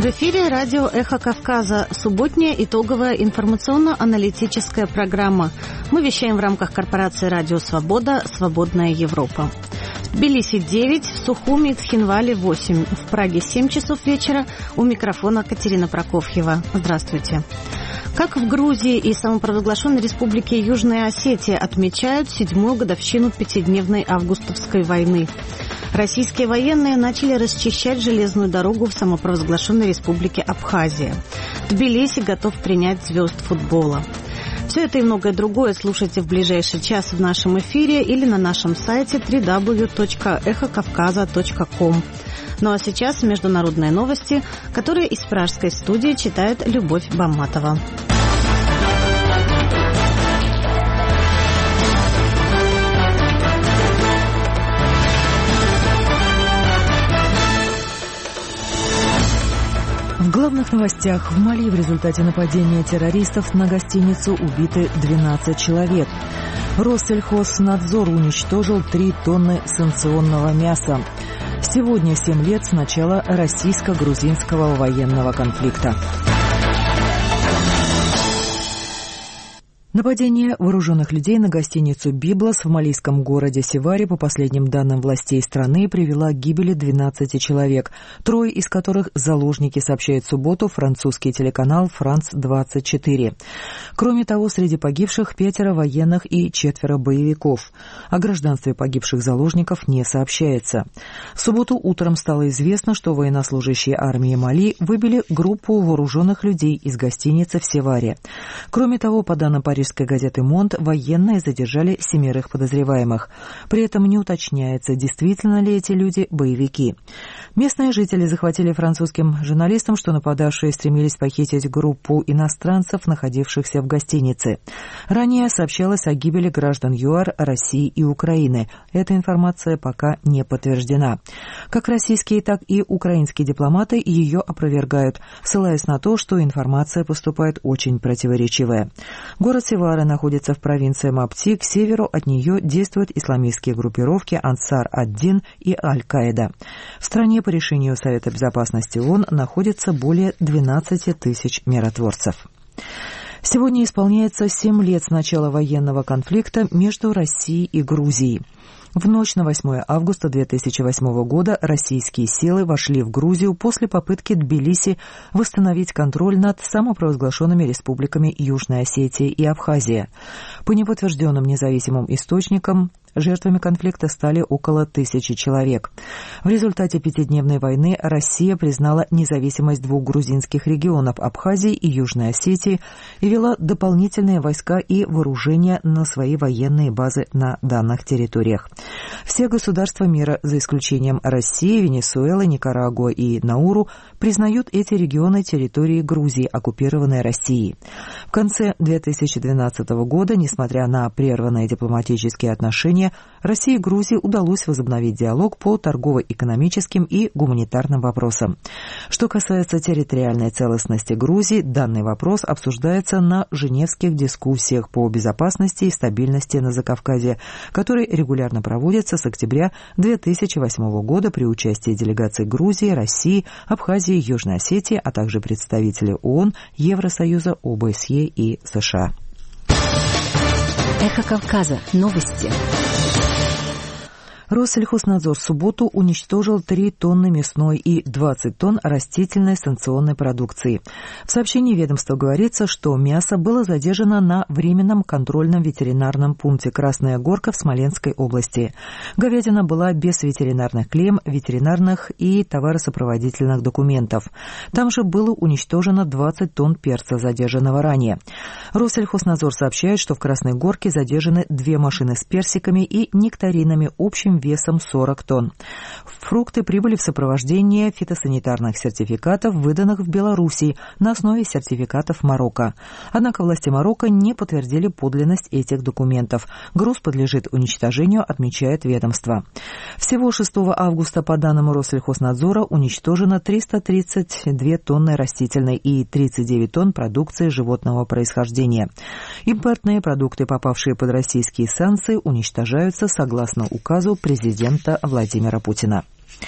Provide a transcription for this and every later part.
В эфире радио «Эхо Кавказа», субботняя итоговая информационно-аналитическая программа. Мы вещаем в рамках корпорации «Радио Свобода. Свободная Европа». В Тбилиси 9, в Сухуми и Цхинвале 8, в Праге 7 часов вечера. У микрофона Катерина Прокофьева. Здравствуйте. Как в Грузии и самопровозглашенной республике Южная Осетия отмечают 7-ю годовщину пятидневной августовской войны. Российские военные начали расчищать железную дорогу в самопровозглашенной республике Абхазия. Тбилиси готов принять звезд футбола. Все это и многое другое слушайте в ближайший час в нашем эфире или на нашем сайте www.эхокавказа.ком. Ну а сейчас международные новости, которые из пражской студии читает Любовь Бамматова. В главных новостях: в Мали в результате нападения террористов на гостиницу убиты 12 человек. Россельхознадзор уничтожил 3 тонны санкционного мяса. Сегодня 7 лет с начала российско-грузинского военного конфликта. Нападение вооруженных людей на гостиницу «Библос» в малийском городе Севаре, по последним данным властей страны, привела к гибели 12 человек, 3 из которых заложники, сообщает в субботу французский телеканал «Франс-24». Кроме того, среди погибших 5 военных и 4 боевиков. О гражданстве погибших заложников не сообщается. В субботу утром стало известно, что военнослужащие армии Мали выбили группу вооруженных людей из гостиницы в Севаре. Кроме того, по данным парижской газеты «Монт», военные задержали 7 подозреваемых. При этом не уточняется, действительно ли эти люди боевики. Местные жители захватили французским журналистам, что нападавшие стремились похитить группу иностранцев, находившихся в гостинице. Ранее сообщалось о гибели граждан ЮАР, России и Украины. Эта информация пока не подтверждена. Как российские, так и украинские дипломаты ее опровергают, ссылаясь на то, что информация поступает очень противоречивая. Город Севара находится в провинции Мапти, к северу от нее действуют исламистские группировки Ансар-ад-Дин и Аль-Каида. В стране по решению Совета безопасности ООН находится более 12 тысяч миротворцев. Сегодня исполняется 7 лет с начала военного конфликта между Россией и Грузией. В ночь на 8 августа 2008 года российские силы вошли в Грузию после попытки Тбилиси восстановить контроль над самопровозглашенными республиками Южная Осетия и Абхазия. По неподтвержденным независимым источникам, жертвами конфликта стали около 1000 человек. В результате пятидневной войны Россия признала независимость 2 грузинских регионов Абхазии и Южной Осетии и вела дополнительные войска и вооружения на свои военные базы на данных территориях. Все государства мира, за исключением России, Венесуэлы, Никарагуа и Науру, признают эти регионы территорией Грузии, оккупированной Россией. В конце 2012 года, несмотря на прерванные дипломатические отношения, России и Грузии удалось возобновить диалог по торгово-экономическим и гуманитарным вопросам. Что касается территориальной целостности Грузии, данный вопрос обсуждается на Женевских дискуссиях по безопасности и стабильности на Закавказье, которые регулярно проводятся с октября 2008 года при участии делегаций Грузии, России, Абхазии, Южной Осетии, а также представителей ООН, Евросоюза, ОБСЕ и США. Эхо Кавказа. Новости. Россельхознадзор в субботу уничтожил 3 тонны мясной и 20 тонн растительной санкционной продукции. В сообщении ведомства говорится, что мясо было задержано на временном контрольном ветеринарном пункте «Красная Горка» в Смоленской области. Говядина была без ветеринарных клейм, ветеринарных и товаросопроводительных документов. Там же было уничтожено 20 тонн перца, задержанного ранее. Россельхознадзор сообщает, что в Красной Горке задержаны 2 машины с персиками и нектаринами общим весом 40 тонн. Фрукты прибыли в сопровождении фитосанитарных сертификатов, выданных в Белоруссии на основе сертификатов Марокко. Однако власти Марокко не подтвердили подлинность этих документов. Груз подлежит уничтожению, отмечает ведомство. Всего 6 августа, по данным Россельхознадзора, уничтожено 332 тонны растительной и 39 тонн продукции животного происхождения. Импортные продукты, попавшие под российские санкции, уничтожаются согласно указу президента Владимира Путина.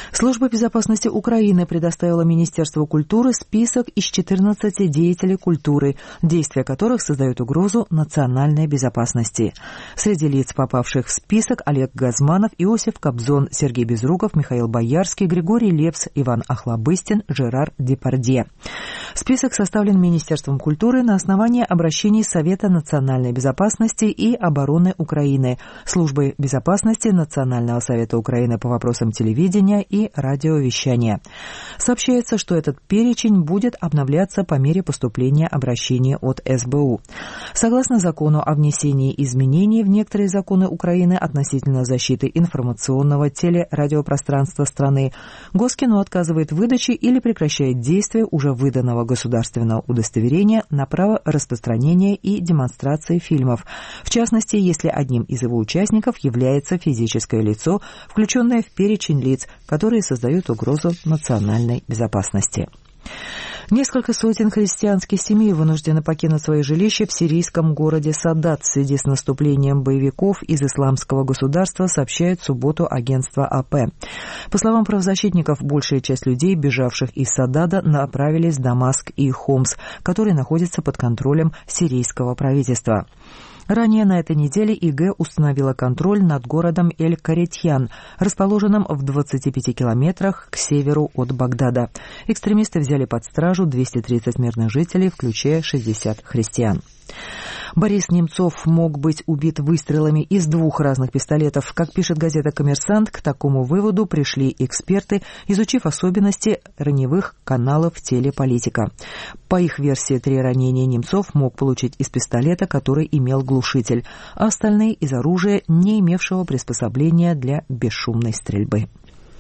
Служба безопасности Украины предоставила Министерству культуры список из 14 деятелей культуры, действия которых создают угрозу национальной безопасности. Среди лиц, попавших в список, Олег Газманов, Иосиф Кобзон, Сергей Безруков, Михаил Боярский, Григорий Лепс, Иван Охлобыстин, Жерар Депардье. Список составлен Министерством культуры на основании обращений Совета национальной безопасности и обороны Украины, Службы безопасности Национального совета Украины по вопросам телевидения и радиовещания. Сообщается, что этот перечень будет обновляться по мере поступления обращений от СБУ. Согласно закону о внесении изменений в некоторые законы Украины относительно защиты информационного телерадиопространства страны, Госкину отказывает в выдаче или прекращает действие уже выданного государственного удостоверения на право распространения и демонстрации фильмов, в частности, если одним из его участников является физическое лицо, включенное в перечень лиц, которые создают угрозу национальной безопасности. Несколько сотен христианских семей вынуждены покинуть свои жилища в сирийском городе Садат в связи с наступлением боевиков из исламского государства, сообщает в субботу агентство АП. По словам правозащитников, большая часть людей, бежавших из Садада, направились в Дамаск и Хомс, которые находятся под контролем сирийского правительства. Ранее на этой неделе ИГ установила контроль над городом Эль-Каретьян, расположенным в 25 километрах к северу от Багдада. Экстремисты взяли под стражу 230 мирных жителей, включая 60 христиан. Борис Немцов мог быть убит выстрелами из 2 разных пистолетов. Как пишет газета «Коммерсант», к такому выводу пришли эксперты, изучив особенности раневых каналов в теле политика. По их версии, 3 ранения Немцов мог получить из пистолета, который имел глушитель, а остальные из оружия, не имевшего приспособления для бесшумной стрельбы.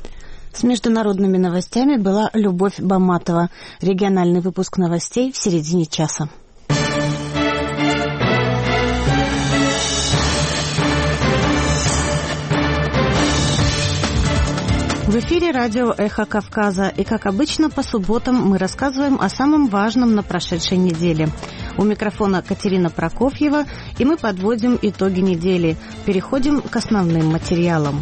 С международными новостями была Любовь Баматова. Региональный выпуск новостей в середине часа. В эфире радио «Эхо Кавказа», и, как обычно, по субботам мы рассказываем о самом важном на прошедшей неделе. У микрофона Катерина Прокофьева, и мы подводим итоги недели. Переходим к основным материалам.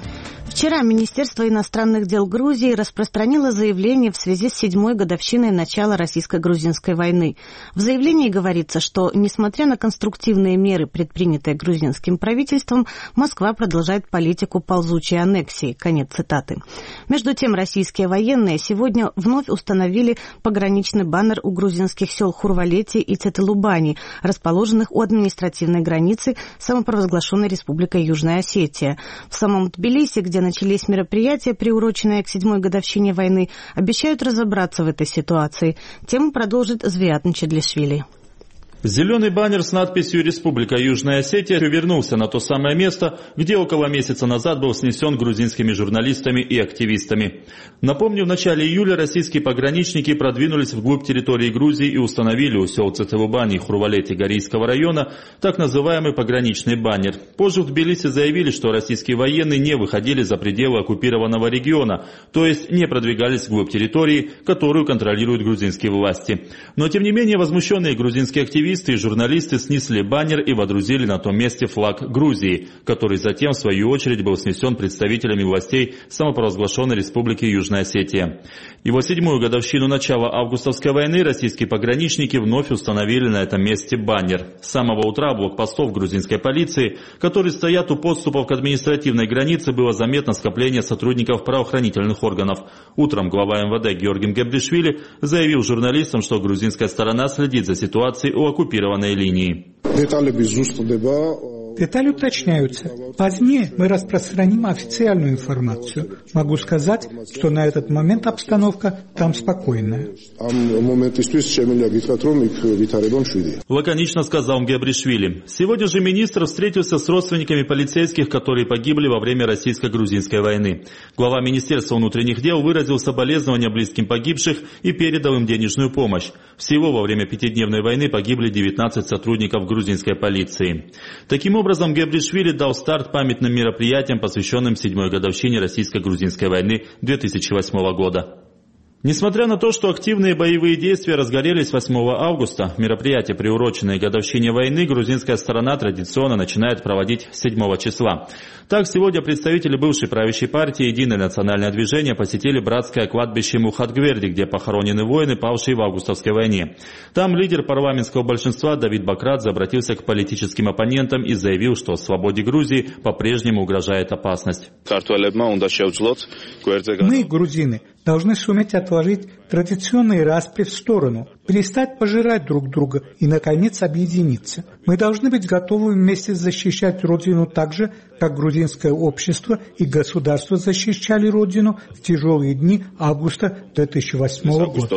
Вчера Министерство иностранных дел Грузии распространило заявление в связи с 7-й годовщиной начала российско-грузинской войны. В заявлении говорится, что, несмотря на конструктивные меры, предпринятые грузинским правительством, Москва продолжает политику ползучей аннексии. Конец цитаты. Между тем, российские военные сегодня вновь установили пограничный баннер у грузинских сел Хурвалети и Цетелубани, расположенных у административной границы самопровозглашенной Республикой Южная Осетия. В самом Тбилиси, где начались мероприятия, приуроченные к 7-й годовщине войны, обещают разобраться в этой ситуации. Тему продолжит Звиат Нчедлишвили. Зеленый баннер с надписью «Республика Южная Осетия» вернулся на то самое место, где около месяца назад был снесен грузинскими журналистами и активистами. Напомню, в начале июля российские пограничники продвинулись вглубь территории Грузии и установили у сел Цетелубани и Хурвалети Горийского района так называемый пограничный баннер. Позже в Тбилиси заявили, что российские военные не выходили за пределы оккупированного региона, то есть не продвигались вглубь территории, которую контролируют грузинские власти. Но тем не менее возмущенные грузинские активисты и журналисты снесли баннер и водрузили на том месте флаг Грузии, который затем, в свою очередь, был снесен представителями властей самопровозглашенной Республики Южная Осетия. Его 7-ю годовщину начала августовской войны российские пограничники вновь установили на этом месте баннер. С самого утра блокпостов грузинской полиции, которые стоят у подступов к административной границе, было заметно скопление сотрудников правоохранительных органов. Утром глава МВД Георгий Мгебришвили заявил журналистам, что грузинская сторона следит за ситуацией у оккупированной линии. Детали уточняются. Позднее мы распространим официальную информацию. Могу сказать, что на этот момент обстановка там спокойная. Лаконично сказал Мгебришвили. Сегодня же министр встретился с родственниками полицейских, которые погибли во время российско-грузинской войны. Глава Министерства внутренних дел выразил соболезнования близким погибших и передал им денежную помощь. Всего во время 5-дневной войны погибли 19 сотрудников грузинской полиции. Таким образом, Мгебришвили дал старт памятным мероприятиям, посвященным 7-й годовщине российско-грузинской войны 2008 года. Несмотря на то, что активные боевые действия разгорелись 8 августа, мероприятие, приуроченное к годовщине войны, грузинская сторона традиционно начинает проводить 7 числа. Так, сегодня представители бывшей правящей партии «Единое национальное движение» посетили братское кладбище Мухатгверди, где похоронены воины, павшие в августовской войне. Там лидер парламентского большинства Давид Бакрадзе обратился к политическим оппонентам и заявил, что свободе Грузии по-прежнему угрожает опасность. Мы, грузины, должны суметь отложить традиционные распри в сторону, перестать пожирать друг друга и, наконец, объединиться. Мы должны быть готовы вместе защищать Родину так же, как грузинское общество и государство защищали Родину в тяжелые дни августа 2008 года.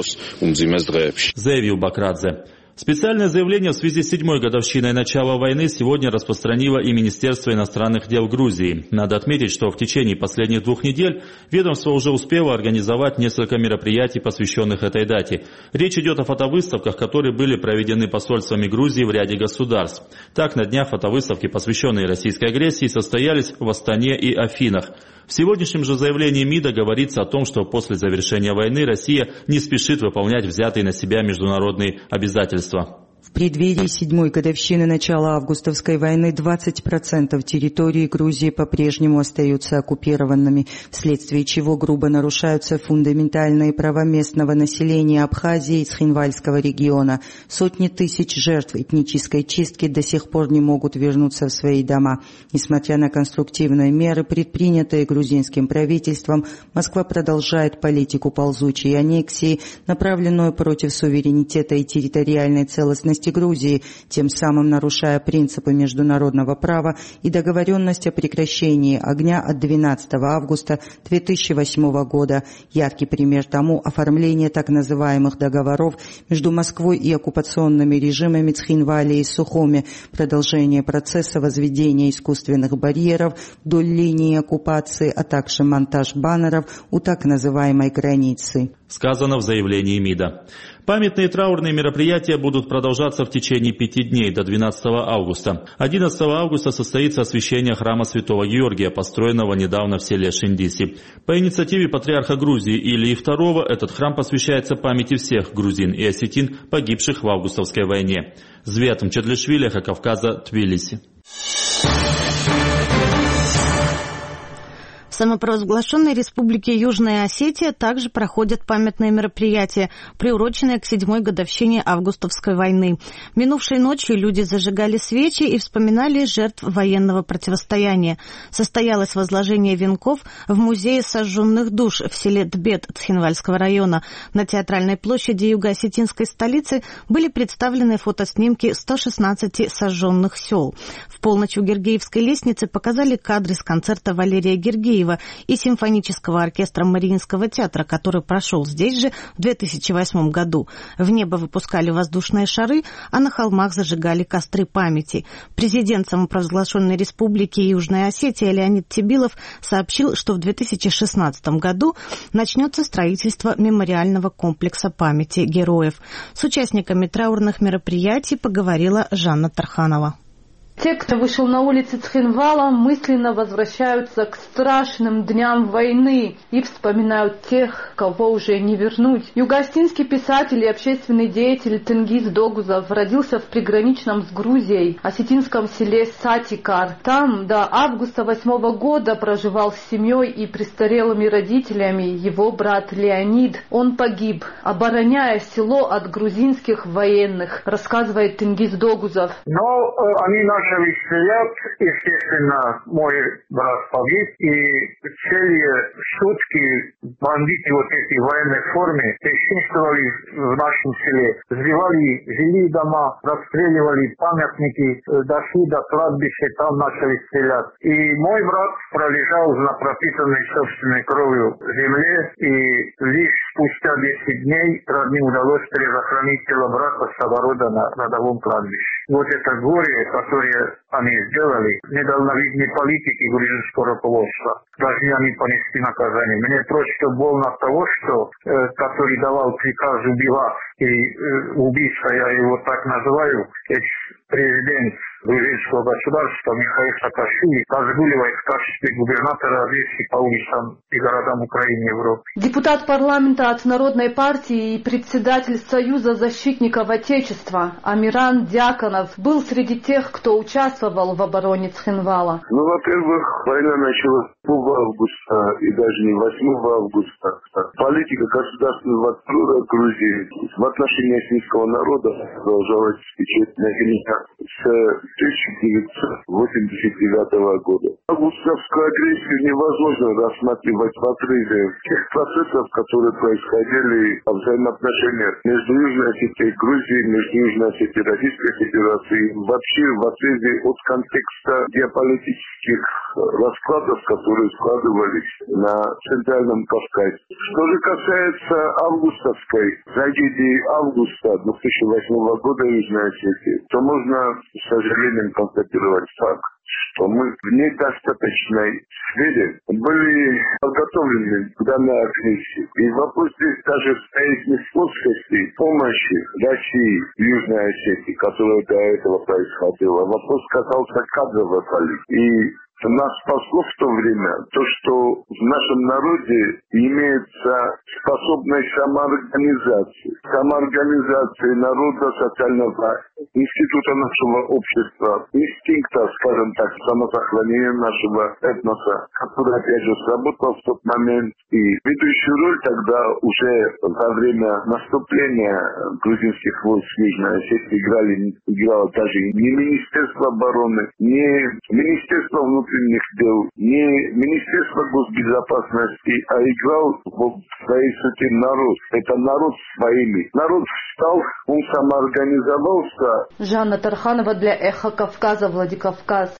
Заявил Бакрадзе. Специальное заявление в связи с 7-й годовщиной начала войны сегодня распространило и Министерство иностранных дел Грузии. Надо отметить, что в течение последних 2 недель ведомство уже успело организовать несколько мероприятий, посвященных этой дате. Речь идет о фотовыставках, которые были проведены посольствами Грузии в ряде государств. Так, на днях фотовыставки, посвященные российской агрессии, состоялись в Астане и Афинах. В сегодняшнем же заявлении МИДа говорится о том, что после завершения войны Россия не спешит выполнять взятые на себя международные обязательства. В преддверии 7-й годовщины начала августовской войны 20% территории Грузии по-прежнему остаются оккупированными, вследствие чего грубо нарушаются фундаментальные права местного населения Абхазии и Цхинвальского региона. Сотни тысяч жертв этнической чистки до сих пор не могут вернуться в свои дома. Несмотря на конструктивные меры, предпринятые грузинским правительством, Москва продолжает политику ползучей аннексии, направленную против суверенитета и территориальной целостности Грузии, тем самым нарушая принципы международного права и договоренность о прекращении огня от 12 августа 2008 года. Яркий пример тому оформление так называемых договоров между Москвой и оккупационными режимами Цхинвали и Сухуми, продолжение процесса возведения искусственных барьеров вдоль линии оккупации, а также монтаж баннеров у так называемой границы. Сказано в заявлении МИДа. Памятные траурные мероприятия будут продолжаться в течение 5 дней до 12 августа. 11 августа состоится освящение храма Святого Георгия, построенного недавно в селе Шиндиси. По инициативе патриарха Грузии Илии II этот храм посвящается памяти всех грузин и осетин, погибших в августовской войне. Звят Мчедлишвили, Кавказа, Тбилиси. В самопровозглашенной республике Южная Осетия также проходят памятные мероприятия, приуроченные к 7-й годовщине августовской войны. Минувшей ночью люди зажигали свечи и вспоминали жертв военного противостояния. Состоялось возложение венков в музее сожженных душ в селе Тбет Цхинвальского района. На театральной площади юго-осетинской столицы были представлены фотоснимки 116 сожженных сел. В полночь у Гергеевской лестницы показали кадры с концерта Валерия Гергеева и симфонического оркестра Мариинского театра, который прошел здесь же в 2008 году. В небо выпускали воздушные шары, а на холмах зажигали костры памяти. Президент самопровозглашенной республики Южная Осетия Леонид Тебилов сообщил, что в 2016 году начнется строительство мемориального комплекса памяти героев. С участниками траурных мероприятий поговорила Жанна Тарханова. Те, кто вышел на улицы Цхинвала, мысленно возвращаются к страшным дням войны и вспоминают тех, кого уже не вернуть. Юго-осетинский писатель и общественный деятель Тенгиз Догузов родился в приграничном с Грузией осетинском селе Сатикар. Там до августа 2008 года проживал с семьей и престарелыми родителями его брат Леонид. Он погиб, обороняя село от грузинских военных, рассказывает Тенгиз Догузов. Они начали стрелять, естественно, мой брат погиб, и целые сутки бандиты вот эти в военной форме бесчинствовали в нашем селе. Сбивали жилые дома, расстреливали памятники, дошли до кладбища, там начали стрелять. И мой брат пролежал на пропитанной собственной кровью земле, и лишь спустя 10 дней родным удалось перезахоронить тело брата с огорода на родовом кладбище. Вот это горе, которое они сделали, недальновидные политики грузинского руководства, должны они понести наказание. Мне просто больно от того, что который давал приказ убивать, и убийца, я его так называю, президент грузинского государства Михаил Саакашвили разгуливает в качестве губернатора Одессы по улицам и городам Украины и Европы. Депутат парламента от Народной партии и председатель Союза защитников Отечества Амиран Дьяконов был среди тех, кто участвовал в обороне Цхинвала. Во-первых, война началась 2 августа и даже не 8 августа. Политика государственного отстроя Грузии в отношении осетинского народа продолжалась течет на с 1989 года. Августовскую агрессию невозможно рассматривать в отрыве тех процессов, которые происходили в взаимоотношениях между Южной Осетией и Грузией, между Южной Осетией и Российской Федерацией, вообще в отрыве от контекста геополитических раскладов, которые складывались на Центральном Кавказе. Что же касается августовской трагедии августа 2008 года Южной Осетии, то можно, к сожалению, констатировать факт, что мы в недостаточной сфере были подготовлены к данной агрессии. И вопрос здесь даже стоит не в плоскости помощи России в Южной Осетии, которая до этого происходила. Вопрос касался кадровой политики. И нас спасло в то время то, что в нашем народе имеется способность самоорганизации народа, социального института нашего общества, инстинкта, скажем так, самосохранения нашего этноса, который, опять же, сработал в тот момент. И ведущую роль тогда уже во время наступления грузинских войск в Южной Осетии играло даже не Министерство обороны, не Министерство внутренних дел, не Министерство госбезопасности, а играл в своей сути народ. Это народ своими. Народ встал, он самоорганизовался. Жанна Тарханова для Эхо Кавказа, Владикавказ.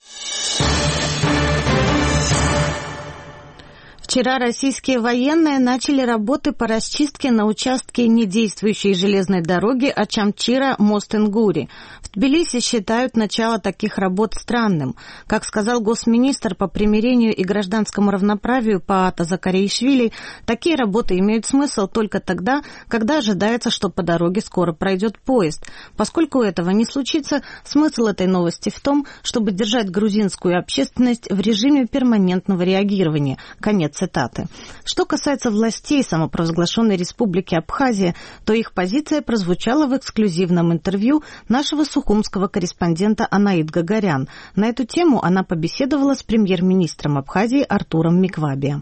Вчера российские военные начали работы по расчистке на участке недействующей железной дороги Ачамчира-Мост-Ингури. В Тбилиси считают начало таких работ странным. Как сказал госминистр по примирению и гражданскому равноправию Паата Закаришвили, такие работы имеют смысл только тогда, когда ожидается, что по дороге скоро пройдет поезд. Поскольку этого не случится, смысл этой новости в том, чтобы держать грузинскую общественность в режиме перманентного реагирования. Конец цитаты. Что касается властей самопровозглашенной республики Абхазия, то их позиция прозвучала в эксклюзивном интервью нашего сухумского корреспондента Анаид Гагарян. На эту тему она побеседовала с премьер-министром Абхазии Артуром Миквабия.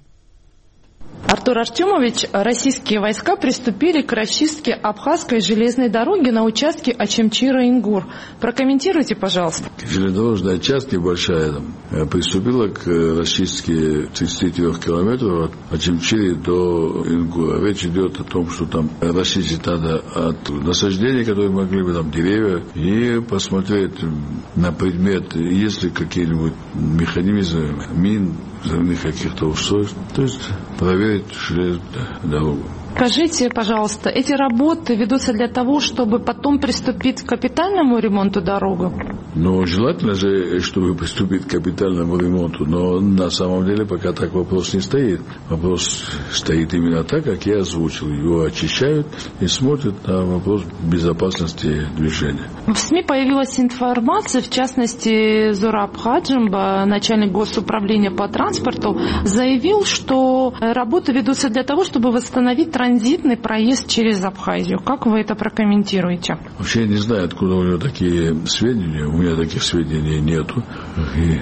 Артур Артемович, российские войска приступили к расчистке Абхазской железной дороги на участке Ачамчира-Ингур. Прокомментируйте, пожалуйста. Железнодорожная часть небольшая приступила к расчистке 33 километров от Ачамчири до Ингура. Речь идет о том, что там расчистить надо от насаждений, которые могли бы, там деревья, и посмотреть на предмет, есть ли какие-нибудь механизмы, мин, взрывных каких-то устройств, то есть проверить железную дорогу. Скажите, пожалуйста, эти работы ведутся для того, чтобы потом приступить к капитальному ремонту дороги? Ну, желательно же, чтобы приступить к капитальному ремонту, но на самом деле пока так вопрос не стоит. Вопрос стоит именно так, как я озвучил. Его очищают и смотрят на вопрос безопасности движения. В СМИ появилась информация, в частности, Зураб Хаджимба, начальник госуправления по транспорту, заявил, что работы ведутся для того, чтобы восстановить транзитный проезд через Абхазию. Как вы это прокомментируете? Вообще я не знаю, откуда у него такие сведения. У меня таких сведений нету. И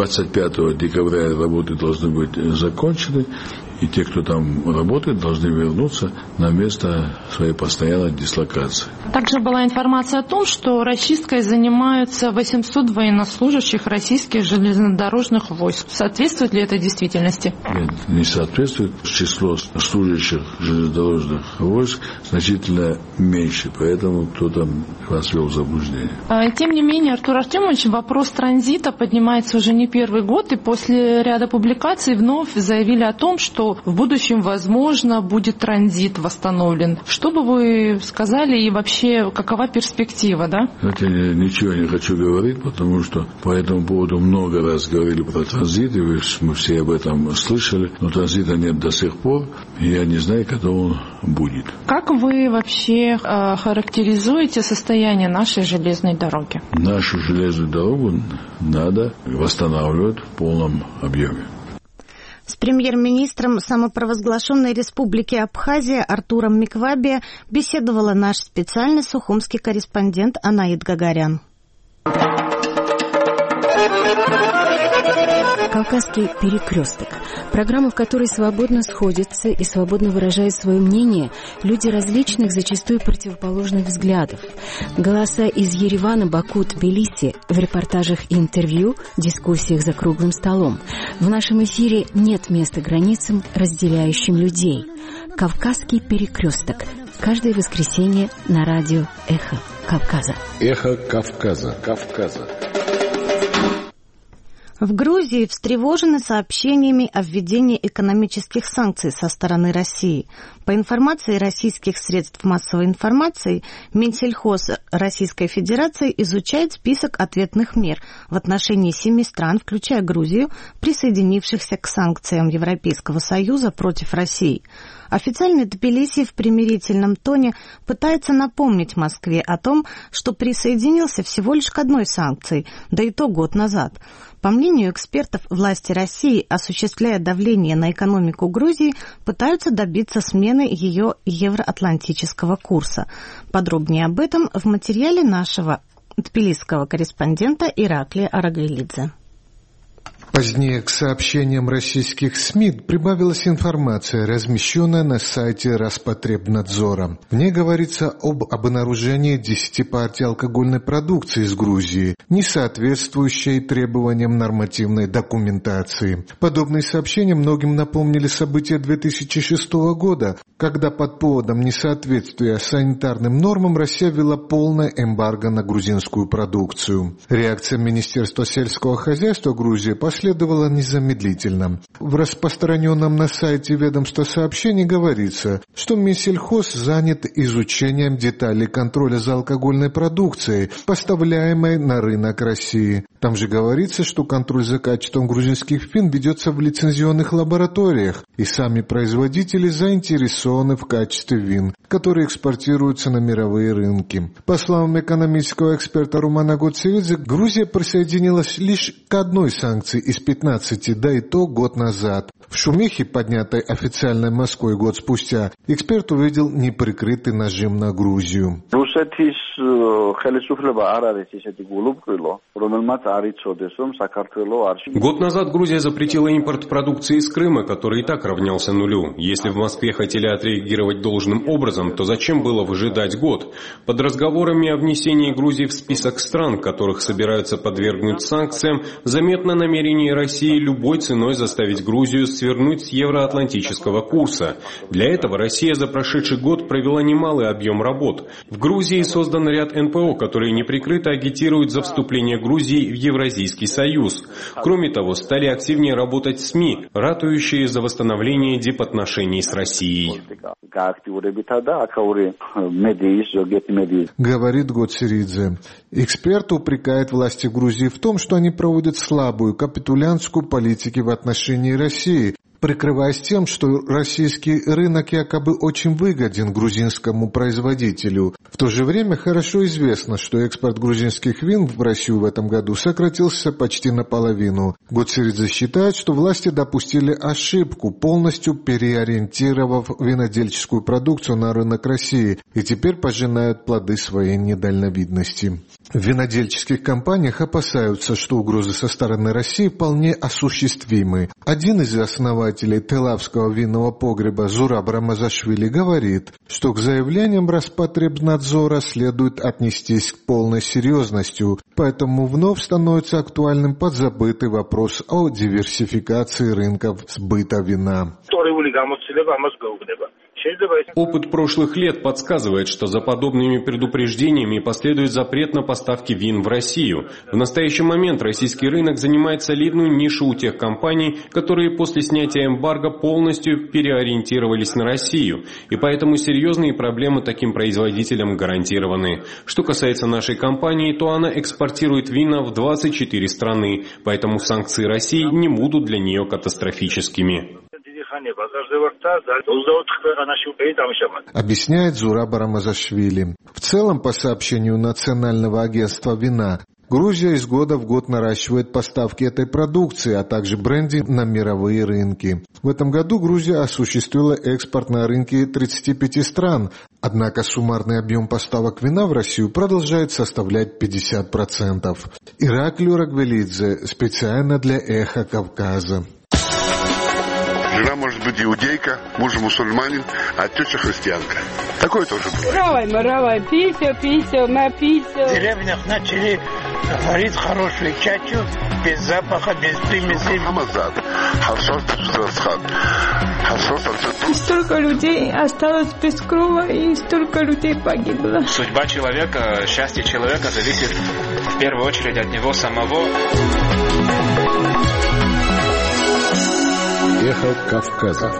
25 декабря работы должны быть закончены. И те, кто там работает, должны вернуться на место своей постоянной дислокации. Также была информация о том, что расчисткой занимаются 800 военнослужащих российских железнодорожных войск. Соответствует ли это действительности? Нет, не соответствует. Число служащих железнодорожных войск значительно меньше, поэтому кто-то вас ввел в заблуждение. Тем не менее, Артур Артемович, вопрос транзита поднимается уже не первый год, и после ряда публикаций вновь заявили о том, что что в будущем, возможно, будет транзит восстановлен. Что бы вы сказали и вообще какова перспектива, да? Это я ничего не хочу говорить, потому что по этому поводу много раз говорили про транзит, и мы все об этом слышали, но транзита нет до сих пор, и я не знаю, когда он будет. Как вы вообще характеризуете состояние нашей железной дороги? Нашу железную дорогу надо восстанавливать в полном объеме. С премьер-министром самопровозглашенной республики Абхазия Артуром Миквабе беседовала наш специальный сухумский корреспондент Анаит Гагарян. «Кавказский перекресток». Программа, в которой свободно сходятся и свободно выражают свое мнение люди различных, зачастую противоположных взглядов. Голоса из Еревана, Баку, Тбилиси в репортажах и интервью, дискуссиях за круглым столом. В нашем эфире нет места границам, разделяющим людей. «Кавказский перекресток». Каждое воскресенье на радио «Эхо Кавказа». «Эхо Кавказа». Кавказа. В Грузии встревожены сообщениями о введении экономических санкций со стороны России. По информации российских средств массовой информации, Минсельхоз Российской Федерации изучает список ответных мер в отношении 7 стран, включая Грузию, присоединившихся к санкциям Европейского Союза против России. Официальный Тбилиси в примирительном тоне пытается напомнить Москве о том, что присоединился всего лишь к одной санкции, да и то год назад. По мнению экспертов, власти России, осуществляя давление на экономику Грузии, пытаются добиться смены ее евроатлантического курса. Подробнее об этом в материале нашего тбилисского корреспондента Ираклия Арагайлидзе. Позднее к сообщениям российских СМИ прибавилась информация, размещенная на сайте Роспотребнадзора. В ней говорится об обнаружении 10 партий алкогольной продукции из Грузии, не соответствующей требованиям нормативной документации. Подобные сообщения многим напомнили события 2006 года, когда под поводом несоответствия санитарным нормам Россия ввела полное эмбарго на грузинскую продукцию. Реакция Министерства сельского хозяйства Грузии последовала незамедлительно. В распространенном на сайте ведомства сообщении говорится, что Минсельхоз занят изучением деталей контроля за алкогольной продукцией, поставляемой на рынок России. Там же говорится, что контроль за качеством грузинских вин ведется в лицензионных лабораториях, и сами производители заинтересованы в качестве вин, которые экспортируются на мировые рынки. По словам экономического эксперта Румана Гоцевидзе, Грузия присоединилась лишь к одной санкции из 15, да и то год назад. В шумихе, поднятой официальной Москвой год спустя, эксперт увидел неприкрытый нажим на Грузию. Год назад Грузия запретила импорт продукции из Крыма, который и так равнялся нулю. Если в Москве хотели отреагировать должным образом, то зачем было выжидать год? Под разговорами о внесении Грузии в список стран, которых собираются подвергнуть санкциям, заметно намерение России любой ценой заставить Грузию свернуть с евроатлантического курса. Для этого Россия за прошедший год провела немалый объем работ. В Грузии создан ряд НПО, которые неприкрыто агитируют за вступление Грузии в Евразийский Союз. Кроме того, стали активнее работать СМИ, ратующие за восстановление дипотношений с Россией. Говорит Гоцеридзе. Эксперт упрекает власти Грузии в том, что они проводят слабую капитулянтскую политику в отношении России, прикрываясь тем, что российский рынок якобы очень выгоден грузинскому производителю. В то же время хорошо известно, что экспорт грузинских вин в Россию в этом году сократился почти наполовину. Гоцеридзе считает, что власти допустили ошибку, полностью переориентировав винодельческую продукцию на рынок России, и теперь пожинают плоды своей недальновидности. В винодельческих компаниях опасаются, что угрозы со стороны России вполне осуществимы. Один из основателей Телавского винного погреба Зураб Рамазашвили говорит, что к заявлениям Роспотребнадзора следует отнестись с полной серьезностью, поэтому вновь становится актуальным подзабытый вопрос о диверсификации рынков сбыта вина. Опыт прошлых лет подсказывает, что за подобными предупреждениями последует запрет на поставки вин в Россию. В настоящий момент российский рынок занимает солидную нишу у тех компаний, которые после снятия эмбарго полностью переориентировались на Россию, и поэтому серьезные проблемы таким производителям гарантированы. Что касается нашей компании, то она экспортирует вина в 24 страны, поэтому санкции России не будут для нее катастрофическими. Объясняет Зураб Рамазашвили. В целом, по сообщению Национального агентства вина, Грузия из года в год наращивает поставки этой продукции, а также бренди на мировые рынки. В этом году Грузия осуществила экспорт на рынке 35 стран, однако суммарный объем поставок вина в Россию продолжает составлять 50%. Ираклий Рагвелидзе специально для «Эхо Кавказа». Жена может быть иудейка, муж мусульманин, а теща христианка. Такое тоже бывает. Равай, писю, написю. В деревнях начали говорить хорошую чачу, без запаха, без примеси. И столько людей осталось без крова, и столько людей погибло. Судьба человека, счастье человека зависит в первую очередь от него самого. Эхо Кавказа.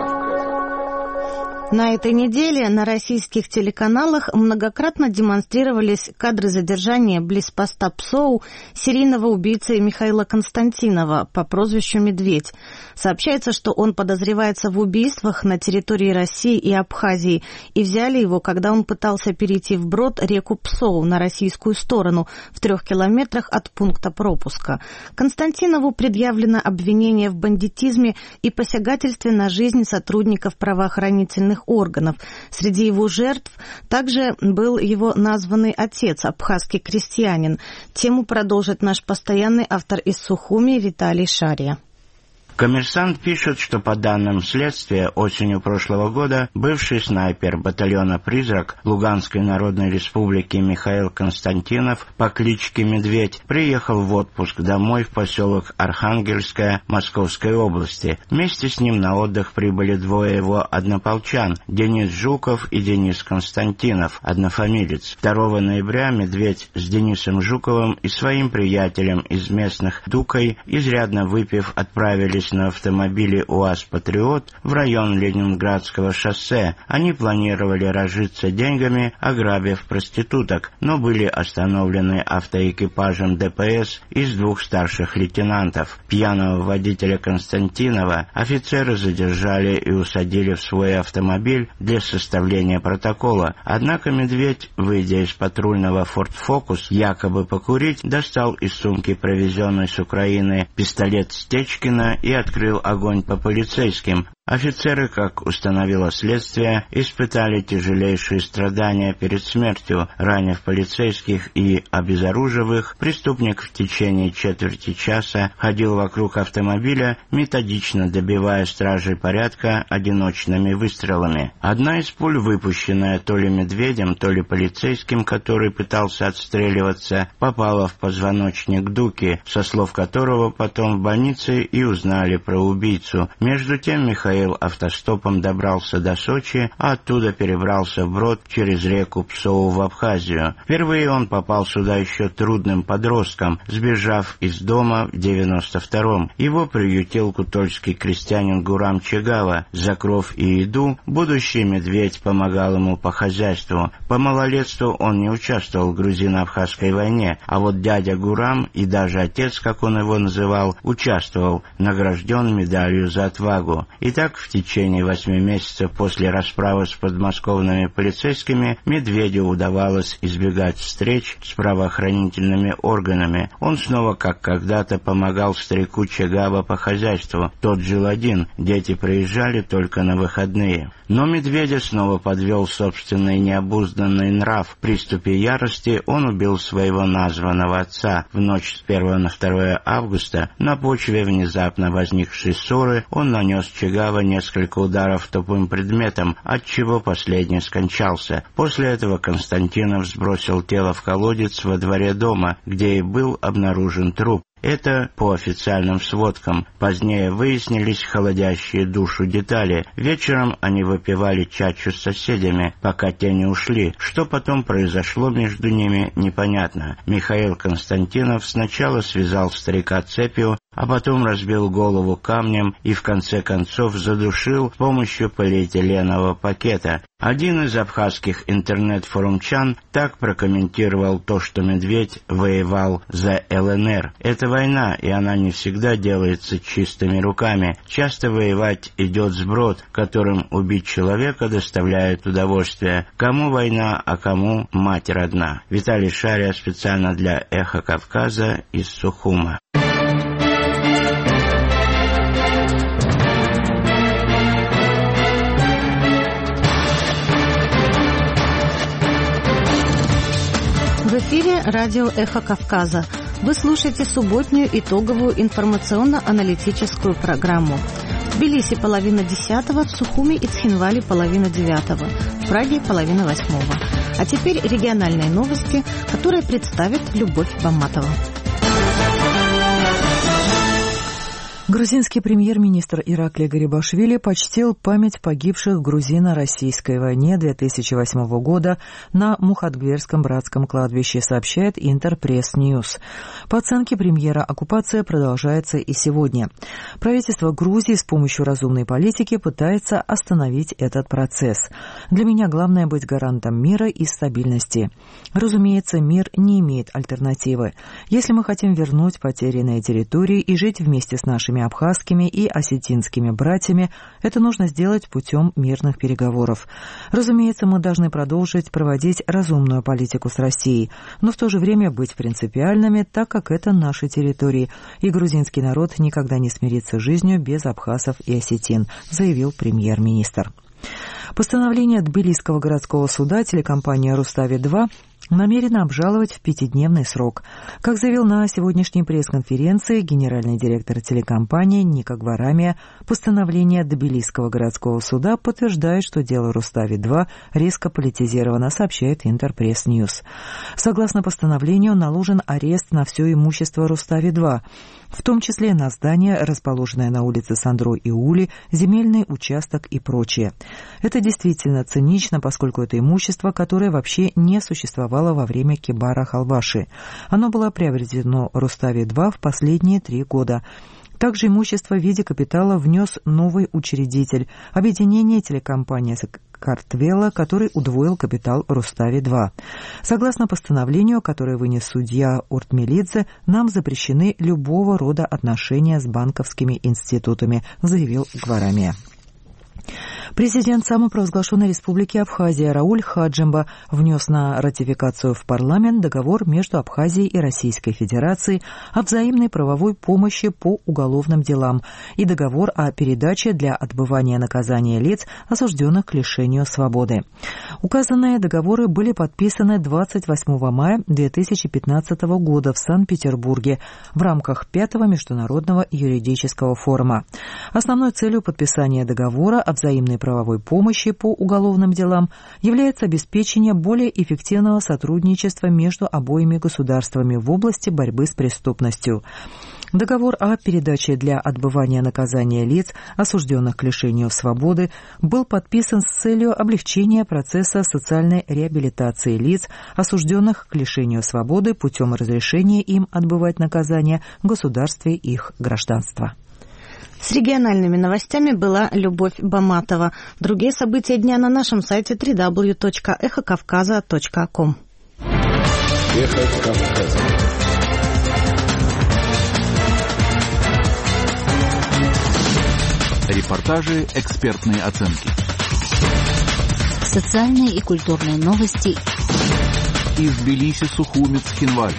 На этой неделе на российских телеканалах многократно демонстрировались кадры задержания близ поста ПСОУ серийного убийцы Михаила Константинова по прозвищу «Медведь». Сообщается, что он подозревается в убийствах на территории России и Абхазии, и взяли его, когда он пытался перейти вброд реку Псоу на российскую сторону в 3 километрах от пункта пропуска. Константинову предъявлено обвинение в бандитизме и посягательстве на жизнь сотрудников правоохранительных органов. Среди его жертв также был его названный отец, абхазский крестьянин. Тему продолжит наш постоянный автор из Сухуми Виталий Шария. «Коммерсант» пишет, что по данным следствия, осенью прошлого года бывший снайпер батальона «Призрак» Луганской Народной Республики Михаил Константинов по кличке Медведь приехал в отпуск домой в поселок Архангельское Московской области. Вместе с ним на отдых прибыли 2 его однополчан – Денис Жуков и Денис Константинов, однофамилец. 2 ноября Медведь с Денисом Жуковым и своим приятелем из местных Дукой, изрядно выпив, отправились на автомобиле УАЗ «Патриот» в район Ленинградского шоссе. Они планировали разжиться деньгами, ограбив проституток, но были остановлены автоэкипажем ДПС из 2 старших лейтенантов. Пьяного водителя Константинова офицеры задержали и усадили в свой автомобиль для составления протокола. Однако Медведь, выйдя из патрульного Ford Focus якобы покурить, достал из сумки привезенный с Украины пистолет Стечкина и открыл огонь по полицейским. Офицеры, как установило следствие, испытали тяжелейшие страдания перед смертью. Ранив полицейских и обезоружив их, преступник в течение четверти часа ходил вокруг автомобиля, методично добивая стражей порядка одиночными выстрелами. Одна из пуль, выпущенная то ли Медведем, то ли полицейским, который пытался отстреливаться, попала в позвоночник Дуки, со слов которого потом в больнице и узнали про убийцу. Между тем Михаил автостопом добрался до Сочи, а оттуда перебрался вброд через реку Псоу в Абхазию. Впервые он попал сюда еще трудным подростком, сбежав из дома в 92-м. Его приютил кутольский крестьянин Гурам Чегава. За кров и еду будущий Медведь помогал ему по хозяйству. По малолетству он не участвовал в грузино-абхазской войне, а вот дядя Гурам и даже отец, как он его называл, участвовал, награжден медалью за отвагу. Итак, в течение 8 месяцев после расправы с подмосковными полицейскими Медведю удавалось избегать встреч с правоохранительными органами. Он снова, как когда-то, помогал старику Чегава по хозяйству. Тот жил один, дети приезжали только на выходные. Но Медведя снова подвел собственный необузданный нрав. В приступе ярости он убил своего названного отца. В ночь с 1 на 2 августа на почве внезапно возникшей ссоры он нанес Чегава несколько ударов тупым предметом, отчего последний скончался. После этого Константинов сбросил тело в колодец во дворе дома, где и был обнаружен труп. Это по официальным сводкам. Позднее выяснились холодящие душу детали. Вечером они выпивали чачу с соседями, пока те не ушли. Что потом произошло между ними, непонятно. Михаил Константинов сначала связал старика цепью, а потом разбил голову камнем и в конце концов задушил с помощью полиэтиленового пакета. Один из абхазских интернет-форумчан так прокомментировал то, что Медведь воевал за ЛНР. Это война, и она не всегда делается чистыми руками. Часто воевать идет сброд, которым убить человека доставляет удовольствие. Кому война, а кому мать родна. Виталий Шария специально для «Эхо Кавказа» из Сухума. В эфире радио «Эхо Кавказа». Вы слушаете субботнюю итоговую информационно-аналитическую программу. В Тбилиси 9:30, в Сухуме и Цхинвале 9:30, в Праге 9:30. А теперь региональные новости, которые представит Любовь Баматова. Грузинский премьер-министр Ираклий Гарибашвили почтил память погибших в грузино-российской войне 2008 года на Мухатгверском братском кладбище, сообщает Интерпресс-Ньюс. По оценке премьера, оккупация продолжается и сегодня. Правительство Грузии с помощью разумной политики пытается остановить этот процесс. Для меня главное быть гарантом мира и стабильности. Разумеется, мир не имеет альтернативы. Если мы хотим вернуть потерянные территории и жить вместе с нашими абхазскими и осетинскими братьями, это нужно сделать путем мирных переговоров. Разумеется, мы должны продолжить проводить разумную политику с Россией, но в то же время быть принципиальными, так как это наши территории, и грузинский народ никогда не смирится с жизнью без абхазов и осетин, заявил премьер-министр. Постановление Тбилисского городского суда телекомпания «Рустави-2» намерена обжаловать в 5-дневный срок. Как заявил на сегодняшней пресс-конференции генеральный директор телекомпании Ника Гварамия, постановление Тбилисского городского суда подтверждает, что дело Рустави-2 резко политизировано, сообщает Интерпресс-Ньюс. Согласно постановлению, наложен арест на все имущество Рустави-2, в том числе на здание, расположенное на улице Сандро и Ули, земельный участок и прочее. Это действительно цинично, поскольку это имущество, которое вообще не существовало во время Кибара Халваши. Оно было приобретено Рустави-2 в последние 3 года. Также имущество в виде капитала внес новый учредитель – объединение телекомпания Картвела, который удвоил капитал Рустави-2. Согласно постановлению, которое вынес судья Уртмелидзе, нам запрещены любого рода отношения с банковскими институтами, заявил Гварамия. Президент самопровозглашенной республики Абхазия Рауль Хаджимба внес на ратификацию в парламент договор между Абхазией и Российской Федерацией о взаимной правовой помощи по уголовным делам и договор о передаче для отбывания наказания лиц, осужденных к лишению свободы. Указанные договоры были подписаны 28 мая 2015 года в Санкт-Петербурге в рамках 5-го международного юридического форума. Основной целью подписания договора о взаимной правовой помощи по уголовным делам является обеспечение более эффективного сотрудничества между обоими государствами в области борьбы с преступностью. Договор о передаче для отбывания наказания лиц, осужденных к лишению свободы, был подписан с целью облегчения процесса социальной реабилитации лиц, осужденных к лишению свободы путем разрешения им отбывать наказание в государстве их гражданства. С региональными новостями была Любовь Баматова. Другие события дня на нашем сайте www.эхокавказа.ком. Эхо Кавказа. Репортажи, экспертные оценки. Социальные и культурные новости. Из Тбилиси, Сухуми, Цхинвали.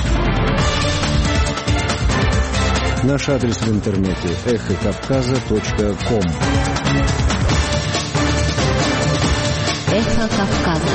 Наш адрес в интернете эхокавказа.ком. Эхо Кавказа.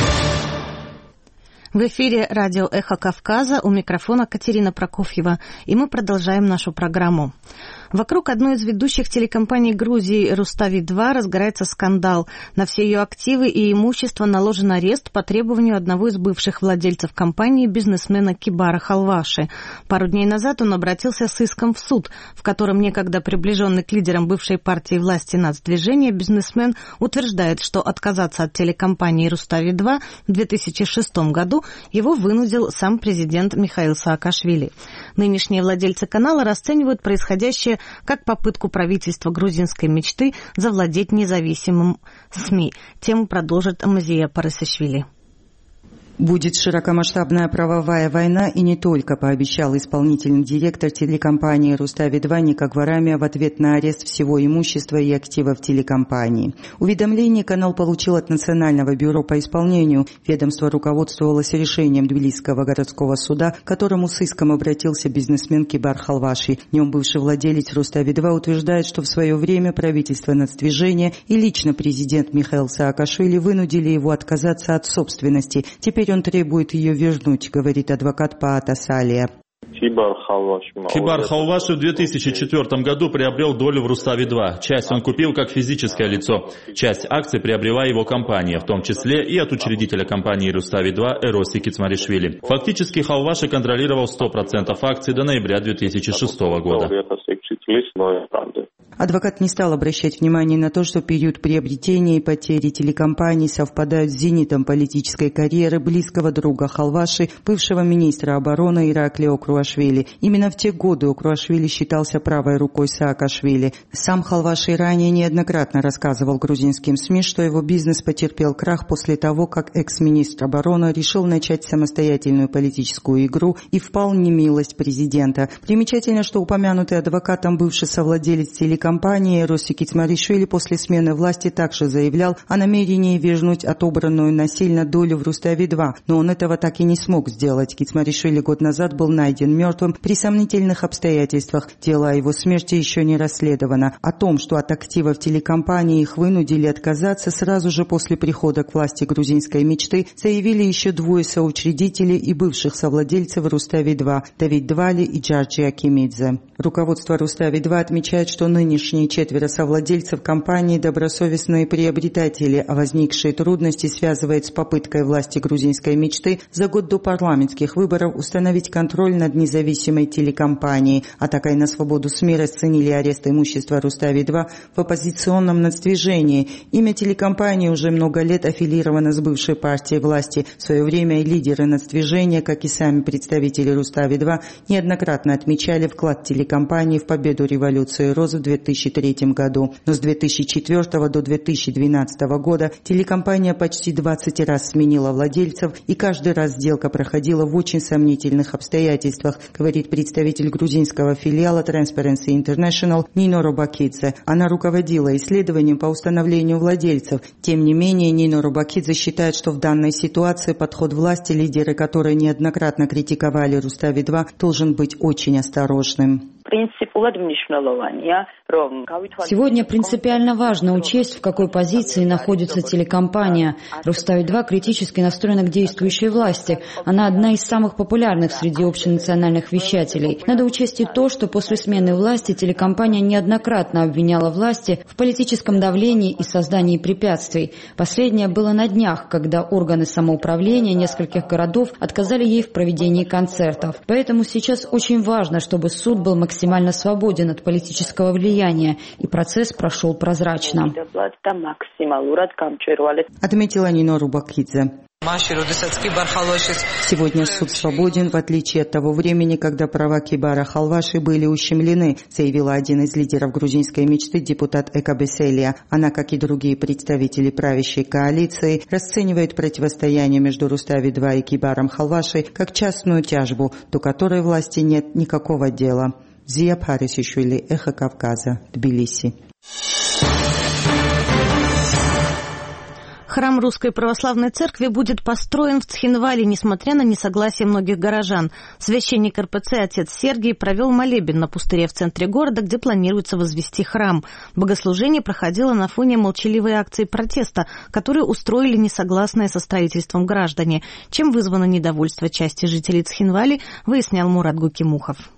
В эфире радио «Эхо Кавказа», у микрофона Катерина Прокофьева, и мы продолжаем нашу программу. Вокруг одной из ведущих телекомпаний Грузии «Рустави-2» разгорается скандал. На все ее активы и имущество наложен арест по требованию одного из бывших владельцев компании, бизнесмена Кибара Халваши. Пару дней назад он обратился с иском в суд, в котором некогда приближенный к лидерам бывшей партии власти нацдвижения бизнесмен утверждает, что отказаться от телекомпании «Рустави-2» в 2006 году его вынудил сам президент Михаил Саакашвили. Нынешние владельцы канала расценивают происходящее как попытку правительства грузинской мечты завладеть независимым СМИ. Тему продолжит Мазия Парасишвили. Будет широкомасштабная правовая война, и не только, пообещал исполнительный директор телекомпании «Рустави-2» Ника Гварамия в ответ на арест всего имущества и активов телекомпании. Уведомление канал получил от Национального бюро по исполнению. Ведомство руководствовалось решением Тбилисского городского суда, к которому с иском обратился бизнесмен Кибар Халваши. В нем бывший владелец «Рустави-2» утверждает, что в свое время правительство нацдвижения и лично президент Михаил Саакашвили вынудили его отказаться от собственности. Теперь он требует ее вернуть, говорит адвокат Паата Салия. Кибар Халваши в 2004 году приобрел долю в «Рустави-2». Часть он купил как физическое лицо. Часть акций приобрела его компания, в том числе и от учредителя компании «Рустави-2» Эроси Кицмаришвили. Фактически Халваши контролировал 100% акций до ноября 2006 года. Адвокат не стал обращать внимание на то, что период приобретения и потери телекомпании совпадают с зенитом политической карьеры близкого друга Халваши, бывшего министра обороны Ираклия Окруашвили. Именно в те годы Окруашвили считался правой рукой Саакашвили. Сам Халваши ранее неоднократно рассказывал грузинским СМИ, что его бизнес потерпел крах после того, как экс-министр обороны решил начать самостоятельную политическую игру и впал в немилость президента. Примечательно, что упомянутый адвокатом бывший совладелец телекомпании Эроси Кицмаришвили после смены власти также заявлял о намерении вернуть отобранную насильно долю в «Рустави-2», но он этого так и не смог сделать. Кицмаришвили год назад был найден мертвым при сомнительных обстоятельствах. Дело о его смерти еще не расследовано. О том, что от активов телекомпании их вынудили отказаться сразу же после прихода к власти грузинской мечты, заявили еще двое соучредителей и бывших совладельцев «Рустави-2» Давид Двали и Джорджи Акимидзе. Руководство «Рустави-2» отмечает, что нынешние 4 совладельцев компании добросовестные приобретатели, а возникшие трудности связывает с попыткой власти грузинской мечты за год до парламентских выборов установить контроль над независимой телекомпанией. Атакой на свободу СМИ расценили арест имущества «Рустави-2» в оппозиционном нацдвижении. Имя телекомпании уже много лет аффилировано с бывшей партией власти. В свое время и лидеры нацдвижения, как и сами представители «Рустави-2», неоднократно отмечали вклад телекомпании в победу революции Розы в 2003 году. Но с 2004 до 2012 года телекомпания почти 20 раз сменила владельцев, и каждый раз сделка проходила в очень сомнительных обстоятельствах, говорит представитель грузинского филиала Transparency International Нино Рубакидзе. Она руководила исследованием по установлению владельцев. Тем не менее, Нино Рубакидзе считает, что в данной ситуации подход власти, лидеры которой неоднократно критиковали «Рустави-2», должен быть очень осторожным. Сегодня принципиально важно учесть, в какой позиции находится телекомпания. «Рустави-2» критически настроена к действующей власти. Она одна из самых популярных среди общенациональных вещателей. Надо учесть и то, что после смены власти телекомпания неоднократно обвиняла власти в политическом давлении и создании препятствий. Последнее было на днях, когда органы самоуправления нескольких городов отказали ей в проведении концертов. Поэтому сейчас очень важно, чтобы суд был максимально свободен от политического влияния, и процесс прошел прозрачно. Отметила Нино Рубакидзе. Сегодня суд свободен, в отличие от того времени, когда права Кибара Халваши были ущемлены, заявила один из лидеров грузинской мечты, депутат Эка Беселия. Она, как и другие представители правящей коалиции, расценивает противостояние между «Рустави-2» и Кибаром Халваши как частную тяжбу, до которой власти нет никакого дела. Зия Парасишвили, Эхо Кавказа, Тбилиси. Храм Русской Православной Церкви будет построен в Цхинвале, несмотря на несогласие многих горожан. Священник РПЦ отец Сергий провел молебен на пустыре в центре города, где планируется возвести храм. Богослужение проходило на фоне молчаливой акции протеста, которую устроили несогласные со строительством граждане. Чем вызвано недовольство части жителей Цхинвали, выяснял Мурат Гукимухов.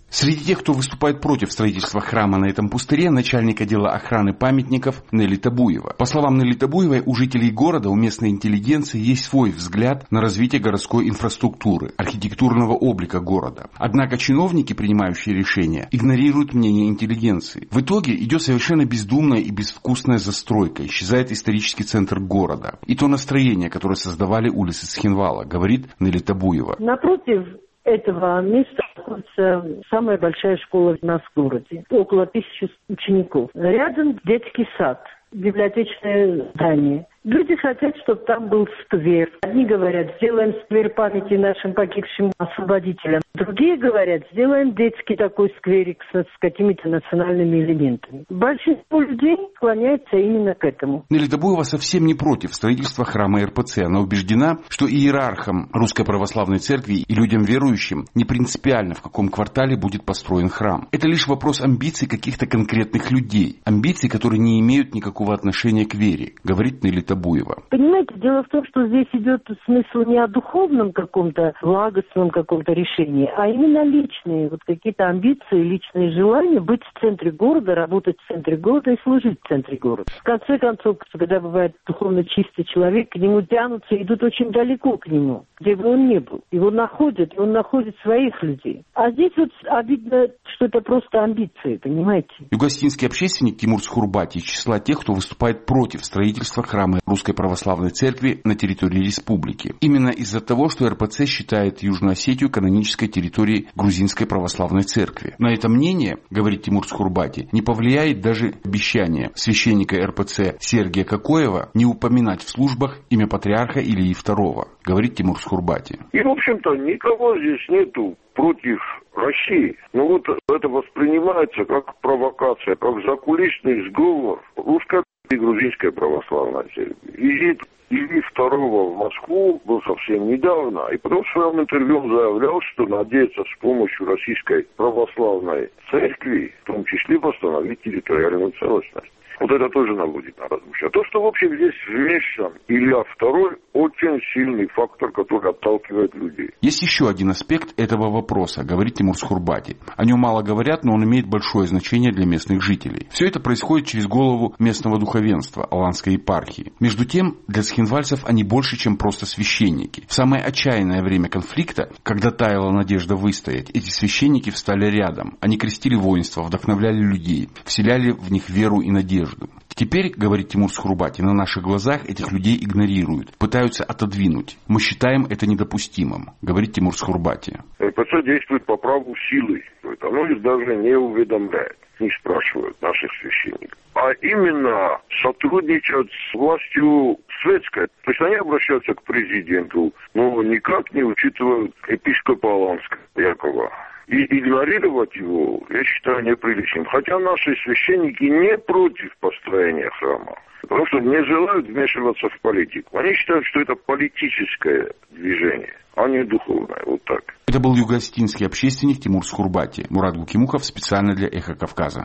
Среди тех, кто выступает против строительства храма на этом пустыре, начальник отдела охраны памятников Нелли Табуева. По словам Нелли Табуевой, у жителей города, у местной интеллигенции есть свой взгляд на развитие городской инфраструктуры, архитектурного облика города. Однако чиновники, принимающие решения, игнорируют мнение интеллигенции. В итоге идет совершенно бездумная и безвкусная застройка, исчезает исторический центр города. И то настроение, которое создавали улицы Цхинвала, говорит Нелли Табуева. Напротив этого места находится самая большая школа у нас в городе. Около 1000 учеников. Рядом детский сад, библиотечное здание. Люди хотят, чтобы там был сквер. Одни говорят, сделаем сквер памяти нашим погибшим освободителям. Другие говорят, сделаем детский такой скверик с какими-то национальными элементами. Большинство людей склоняется именно к этому. Нелли Табуева совсем не против строительства храма РПЦ. Она убеждена, что иерархам Русской Православной Церкви и людям верующим не принципиально, в каком квартале будет построен храм. Это лишь вопрос амбиций каких-то конкретных людей. Амбиций, которые не имеют никакого отношения к вере, говорит Нелли Табуева. Понимаете, дело в том, что здесь идет смысл не о духовном каком-то благостном каком-то решении, а именно личные, вот какие-то амбиции, личные желания быть в центре города, работать в центре города и служить в центре города. В конце концов, когда бывает духовно чистый человек, к нему тянутся, идут очень далеко к нему, где бы он ни был. Его находят, и он находит своих людей. А здесь вот обидно, что это просто амбиции, понимаете? Югостинский общественник Тимур Схурбати из числа тех, кто выступает против строительства храма Русской Православной Церкви на территории республики. Именно из-за того, что РПЦ считает Южную Осетию канонической территорией Грузинской Православной Церкви. На это мнение, говорит Тимур Схурбати, не повлияет даже обещание священника РПЦ Сергия Кокоева не упоминать в службах имя патриарха Илии II, говорит Тимур Схурбати. И, в общем-то, никого здесь нету против России. Но вот это воспринимается как провокация, как закулисный сговор русской и грузинской православной церкви. Визит Илии II в Москву был совсем недавно, и потом в своем интервью заявлял, что надеется с помощью российской православной церкви, в том числе, восстановить территориальную целостность. Вот это тоже наводит на размышления. А то, что в общем здесь вмешан Илья II, очень сильный фактор, который отталкивает людей. Есть еще один аспект этого вопроса, говорит Тимур Схурбати. О нем мало говорят, но он имеет большое значение для местных жителей. Все это происходит через голову местного духовенства Аланской епархии. Между тем, для цхинвальцев они больше, чем просто священники. В самое отчаянное время конфликта, когда таяла надежда выстоять, эти священники встали рядом. Они крестили воинство, вдохновляли людей, вселяли в них веру и надежду. Теперь, говорит Тимур Схурбати, на наших глазах этих людей игнорируют, пытаются отодвинуть. Мы считаем это недопустимым, говорит Тимур Схурбати. РПЦ действует по праву силы. Оно их даже не уведомляет, не спрашивают наших священников. А именно сотрудничают с властью светской. То есть они обращаются к президенту, но никак не учитывают епископа Аланского Якова. И игнорировать его, я считаю, неприличным. Хотя наши священники не против построения храма. Потому что не желают вмешиваться в политику. Они считают, что это политическое движение, а не духовное. Вот так. Это был югостинский общественник Тимур Схурбати. Мурат Гукимухов специально для «Эхо Кавказа».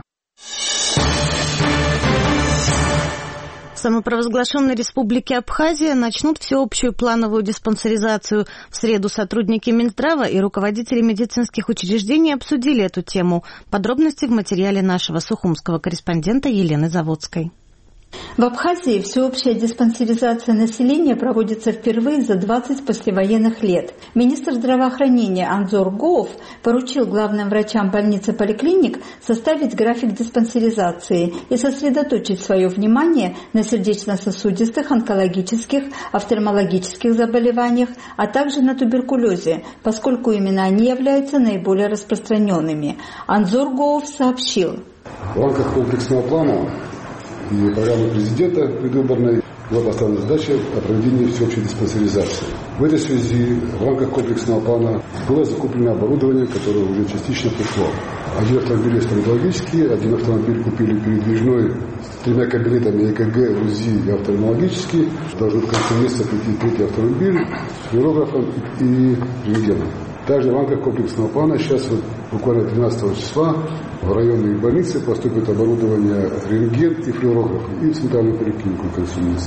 В самопровозглашенной республике Абхазия начнут всеобщую плановую диспансеризацию. В среду сотрудники Минздрава и руководители медицинских учреждений обсудили эту тему. Подробности в материале нашего сухумского корреспондента Елены Заводской. В Абхазии всеобщая диспансеризация населения проводится впервые за 20 послевоенных лет. Министр здравоохранения Анзор Гоов поручил главным врачам больниц-поликлиник составить график диспансеризации и сосредоточить свое внимание на сердечно-сосудистых, онкологических, офтальмологических заболеваниях, а также на туберкулезе, поскольку именно они являются наиболее распространенными. Анзор Гоов сообщил. В рамках комплексного плана и программы президента предвыборной была поставлена задача о проведении всеобщей диспансеризации. В этой связи в рамках комплексного плана было закуплено оборудование, которое уже частично пришло. Один автомобиль стоматологический, один автомобиль купили передвижной с 3 кабинетами ЭКГ, УЗИ и офтальмологический. Должен в конце месяца прийти третий автомобиль с флюорографом и рентгеном. Также в рамках комплексного плана сейчас буквально 13 числа в районные больницы поступит оборудование рентген и флюорограф и в центральную поликлинику в конце месяца.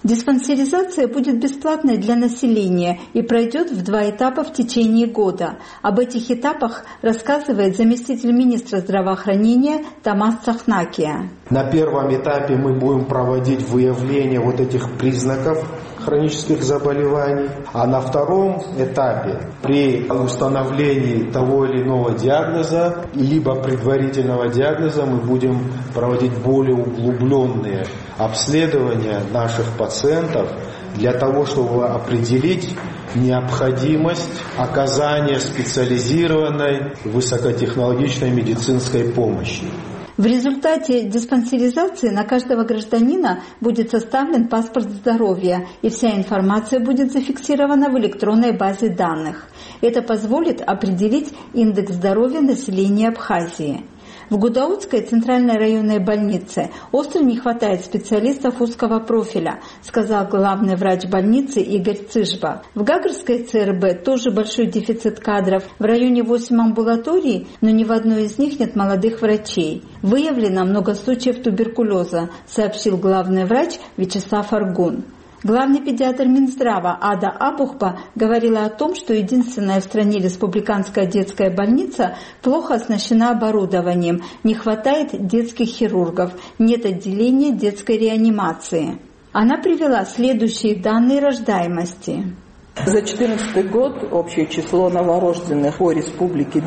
Диспансеризация будет бесплатной для населения и пройдет в 2 этапа в течение года. Об этих этапах рассказывает заместитель министра здравоохранения Тамас Цахнакия. На первом этапе мы будем проводить выявление вот этих признаков хронических заболеваний, а на втором этапе при установлении того или иного диагноза, либо предварительного диагноза, мы будем проводить более углубленные обследования наших пациентов для того, чтобы определить необходимость оказания специализированной высокотехнологичной медицинской помощи. В результате диспансеризации на каждого гражданина будет составлен паспорт здоровья, и вся информация будет зафиксирована в электронной базе данных. Это позволит определить индекс здоровья населения Абхазии. В Гудаутской центральной районной больнице остро не хватает специалистов узкого профиля, сказал главный врач больницы Игорь Цыжба. В Гагарской ЦРБ тоже большой дефицит кадров. В районе 8 амбулаторий, но ни в одной из них нет молодых врачей. Выявлено много случаев туберкулеза, сообщил главный врач Вячеслав Аргун. Главный педиатр Минздрава Ада Абухба говорила о том, что единственная в стране республиканская детская больница плохо оснащена оборудованием, не хватает детских хирургов, нет отделения детской реанимации. Она привела следующие данные рождаемости. За 2014 год общее число новорожденных по республике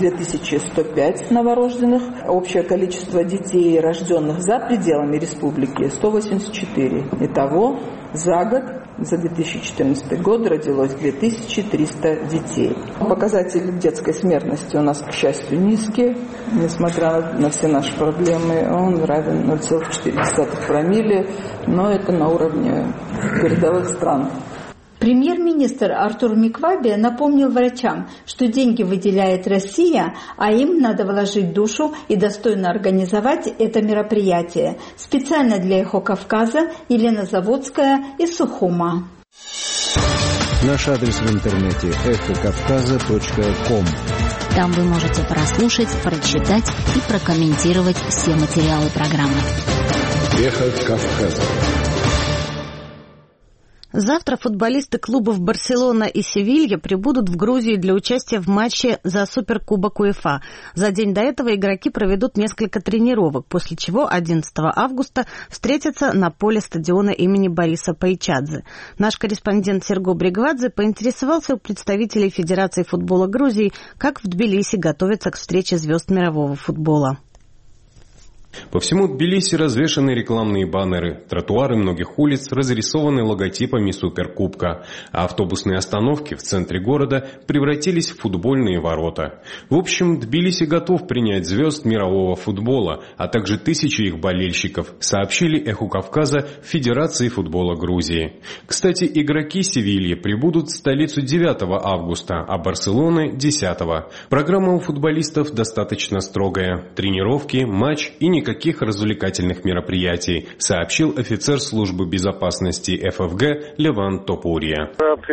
2105 новорожденных. Общее количество детей, рожденных за пределами республики, 184. Итого за год, за 2014 год родилось 2300 детей. Показатели детской смертности у нас, к счастью, низкие. Несмотря на все наши проблемы, он равен 0,4 промилле, но это на уровне передовых стран. Премьер-министр Артур Микваби напомнил врачам, что деньги выделяет Россия, а им надо вложить душу и достойно организовать это мероприятие. Специально для «Эхо Кавказа» Елена Заводская из Сухума. Наш адрес в интернете эхокавказа.ком. Там вы можете прослушать, прочитать и прокомментировать все материалы программы. Эхо Кавказа. Завтра футболисты клубов «Барселона» и «Севилья» прибудут в Грузию для участия в матче за Суперкубок УЕФА. За день до этого игроки проведут несколько тренировок, после чего 11 августа встретятся на поле стадиона имени Бориса Пайчадзе. Наш корреспондент Серго Бригвадзе поинтересовался у представителей Федерации футбола Грузии, как в Тбилиси готовятся к встрече звезд мирового футбола. По всему Тбилиси развешаны рекламные баннеры, тротуары многих улиц разрисованы логотипами Суперкубка, а автобусные остановки в центре города превратились в футбольные ворота. В общем, Тбилиси готов принять звезд мирового футбола, а также тысячи их болельщиков, сообщили «Эху Кавказа» в Федерации футбола Грузии. Кстати, игроки Севильи прибудут в столицу 9 августа, а Барселоны – 10. Программа у футболистов достаточно строгая. Тренировки, матч и никаких развлекательных мероприятий, сообщил офицер службы безопасности ФФГ Леван Топурия.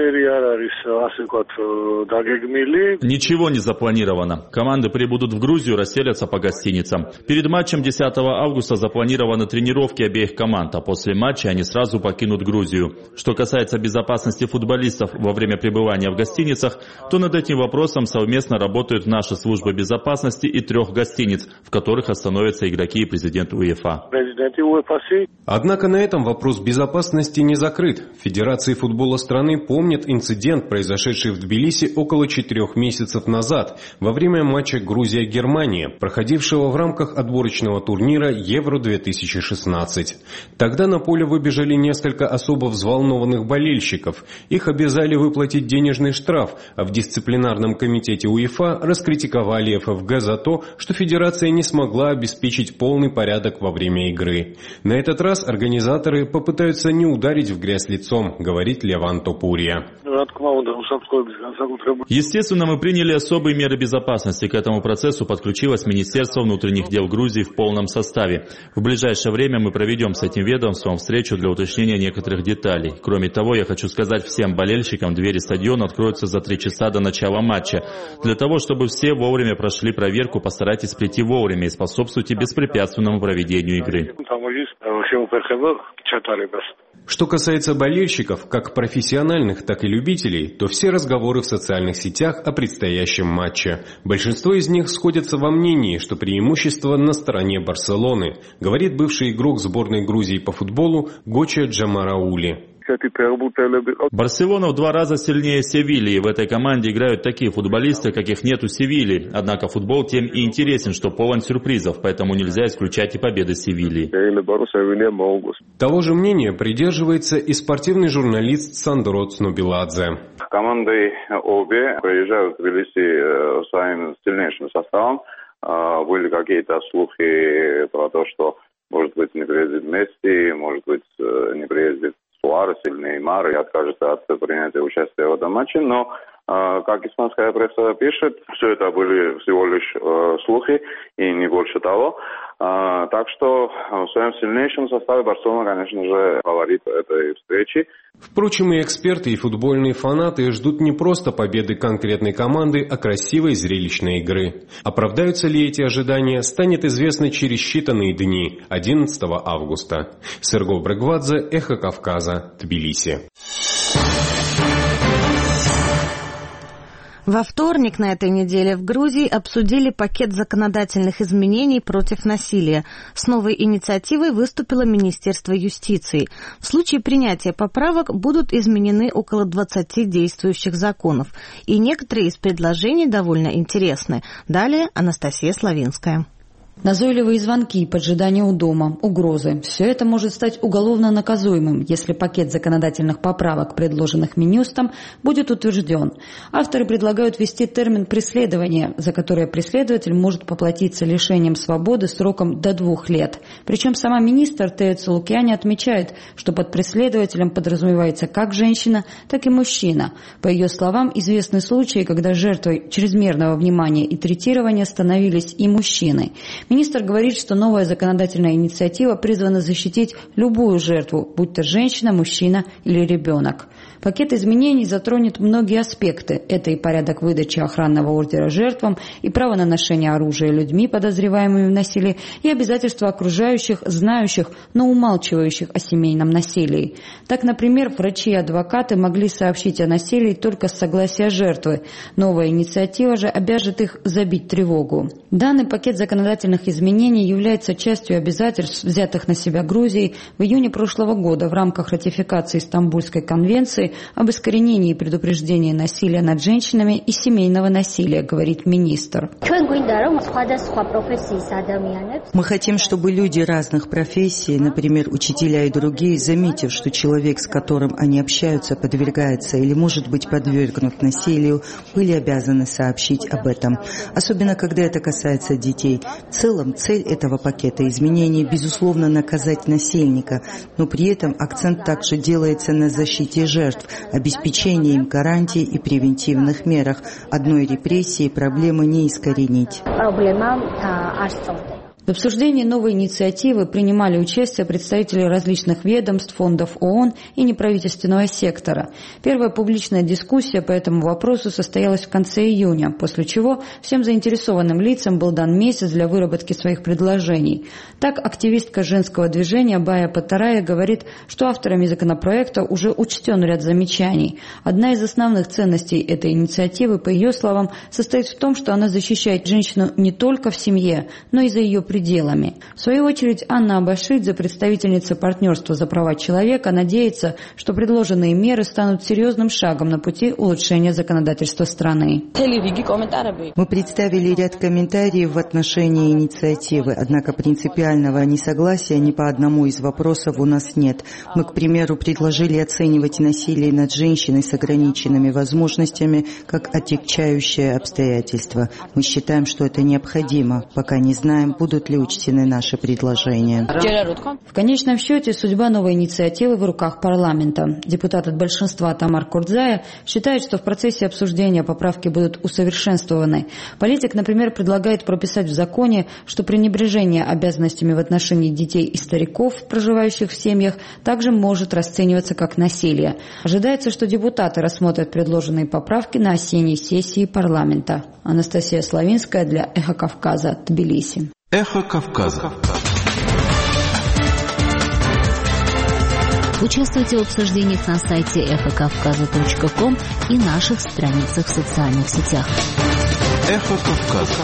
Ничего не запланировано. Команды прибудут в Грузию, расселятся по гостиницам. Перед матчем 10 августа запланированы тренировки обеих команд, а после матча они сразу покинут Грузию. Что касается безопасности футболистов во время пребывания в гостиницах, то над этим вопросом совместно работают наши службы безопасности и 3 гостиниц, в которых остановятся игроки и президент УЕФА. Однако на этом вопрос безопасности не закрыт. Федерации футбола страны помнят инцидент, произошедший в Тбилиси около 4 месяцев назад, во время матча Грузия-Германия, проходившего в рамках отборочного турнира Евро-2016. Тогда на поле выбежали несколько особо взволнованных болельщиков. Их обязали выплатить денежный штраф, а в дисциплинарном комитете УЕФА раскритиковали ФФГ за то, что федерация не смогла обеспечить полный порядок во время игры. На этот раз организаторы попытаются не ударить в грязь лицом, говорит Леван Топурия. Естественно, мы приняли особые меры безопасности. К этому процессу подключилось Министерство внутренних дел Грузии в полном составе. В ближайшее время мы проведем с этим ведомством встречу для уточнения некоторых деталей. Кроме того, я хочу сказать всем болельщикам, двери стадиона откроются за 3 часа до начала матча. Для того, чтобы все вовремя прошли проверку, постарайтесь прийти вовремя и способствуйте беспрепятственно беспрепятственному проведению игры. Что касается болельщиков, как профессиональных, так и любителей, то все разговоры в социальных сетях о предстоящем матче. Большинство из них сходятся во мнении, что преимущество на стороне Барселоны, говорит бывший игрок сборной Грузии по футболу Гоча Джамараули. Барселона в 2 раза сильнее Севильи. В этой команде играют такие футболисты, каких нет у Севильи. Однако футбол тем и интересен, что полон сюрпризов, поэтому нельзя исключать и победы Севильи. Того же мнения придерживается и спортивный журналист Сандро Цнобиладзе. Команды обе приезжают в Тбилиси своим сильнейшим составом. Были какие-то слухи про то, что, может быть, не приедет Месси, может быть, не приедет Суарес или Неймар и откажется от принятия участия в этом матче, но, как испанская пресса пишет, все это были всего лишь слухи и не больше того. Так что в своем сильнейшем составе Барселона, конечно же, фаворит этой встречи. Впрочем, и эксперты, и футбольные фанаты ждут не просто победы конкретной команды, а красивой зрелищной игры. Оправдаются ли эти ожидания, станет известно через считанные дни, 11 августа. Серго Брегвадзе, Эхо Кавказа, Тбилиси. Во вторник на этой неделе в Грузии обсудили пакет законодательных изменений против насилия. С новой инициативой выступило Министерство юстиции. В случае принятия поправок будут изменены около 20 действующих законов. И некоторые из предложений довольно интересны. Далее Анастасия Славинская. Назойливые звонки, поджидание у дома, угрозы – все это может стать уголовно наказуемым, если пакет законодательных поправок, предложенных Минюстом, будет утвержден. Авторы предлагают ввести термин «преследование», за которое преследователь может поплатиться лишением свободы сроком до 2 лет. Причем сама министр Тео Цулукяни отмечает, что под преследователем подразумевается как женщина, так и мужчина. По ее словам, известны случаи, когда жертвой чрезмерного внимания и третирования становились и мужчины. Министр говорит, что новая законодательная инициатива призвана защитить любую жертву, будь то женщина, мужчина или ребенок. Пакет изменений затронет многие аспекты. Это и порядок выдачи охранного ордера жертвам, и право на ношение оружия людьми, подозреваемыми в насилии, и обязательства окружающих, знающих, но умалчивающих о семейном насилии. Так, например, врачи и адвокаты могли сообщить о насилии только с согласия жертвы. Новая инициатива же обяжет их забить тревогу. Данный пакет законодательных изменений является частью обязательств, взятых на себя Грузией в июне прошлого года в рамках ратификации Стамбульской конвенции об искоренении и предупреждении насилия над женщинами и семейного насилия, говорит министр. Мы хотим, чтобы люди разных профессий, например, учителя и другие, заметив, что человек, с которым они общаются, подвергается или может быть подвергнут насилию, были обязаны сообщить об этом. Особенно, когда это касается детей. В целом, цель этого пакета изменений, безусловно, наказать насильника, но при этом акцент также делается на защите жертв, обеспечении им гарантий и превентивных мерах. Одной репрессией проблемы не искоренить. В обсуждении новой инициативы принимали участие представители различных ведомств, фондов ООН и неправительственного сектора. Первая публичная дискуссия по этому вопросу состоялась в конце июня, после чего всем заинтересованным лицам был дан месяц для выработки своих предложений. Так, активистка женского движения Бая Патарая говорит, что авторами законопроекта уже учтен ряд замечаний. Одна из основных ценностей этой инициативы, по ее словам, состоит в том, что она защищает женщину не только в семье, но и за ее пределами. В свою очередь, Анна Абашидзе, представительница партнерства за права человека, надеется, что предложенные меры станут серьезным шагом на пути улучшения законодательства страны. Мы представили ряд комментариев в отношении инициативы, однако принципиального несогласия ни по одному из вопросов у нас нет. Мы, к примеру, предложили оценивать насилие над женщиной с ограниченными возможностями как отягчающее обстоятельство. Мы считаем, что это необходимо, пока не знаем, будут ли учтены наши предложения. В конечном счете, судьба новой инициативы в руках парламента. Депутат от большинства Тамар Курдзая считает, что в процессе обсуждения поправки будут усовершенствованы. Политик, например, предлагает прописать в законе, что пренебрежение обязанностями в отношении детей и стариков, проживающих в семьях, также может расцениваться как насилие. Ожидается, что депутаты рассмотрят предложенные поправки на осенней сессии парламента. Анастасия Славинская для Эхо Кавказа, Тбилиси. Эхо Кавказа. Участвуйте в обсуждениях на сайте эхокавказа.ком и наших страницах в социальных сетях. Эхо Кавказа.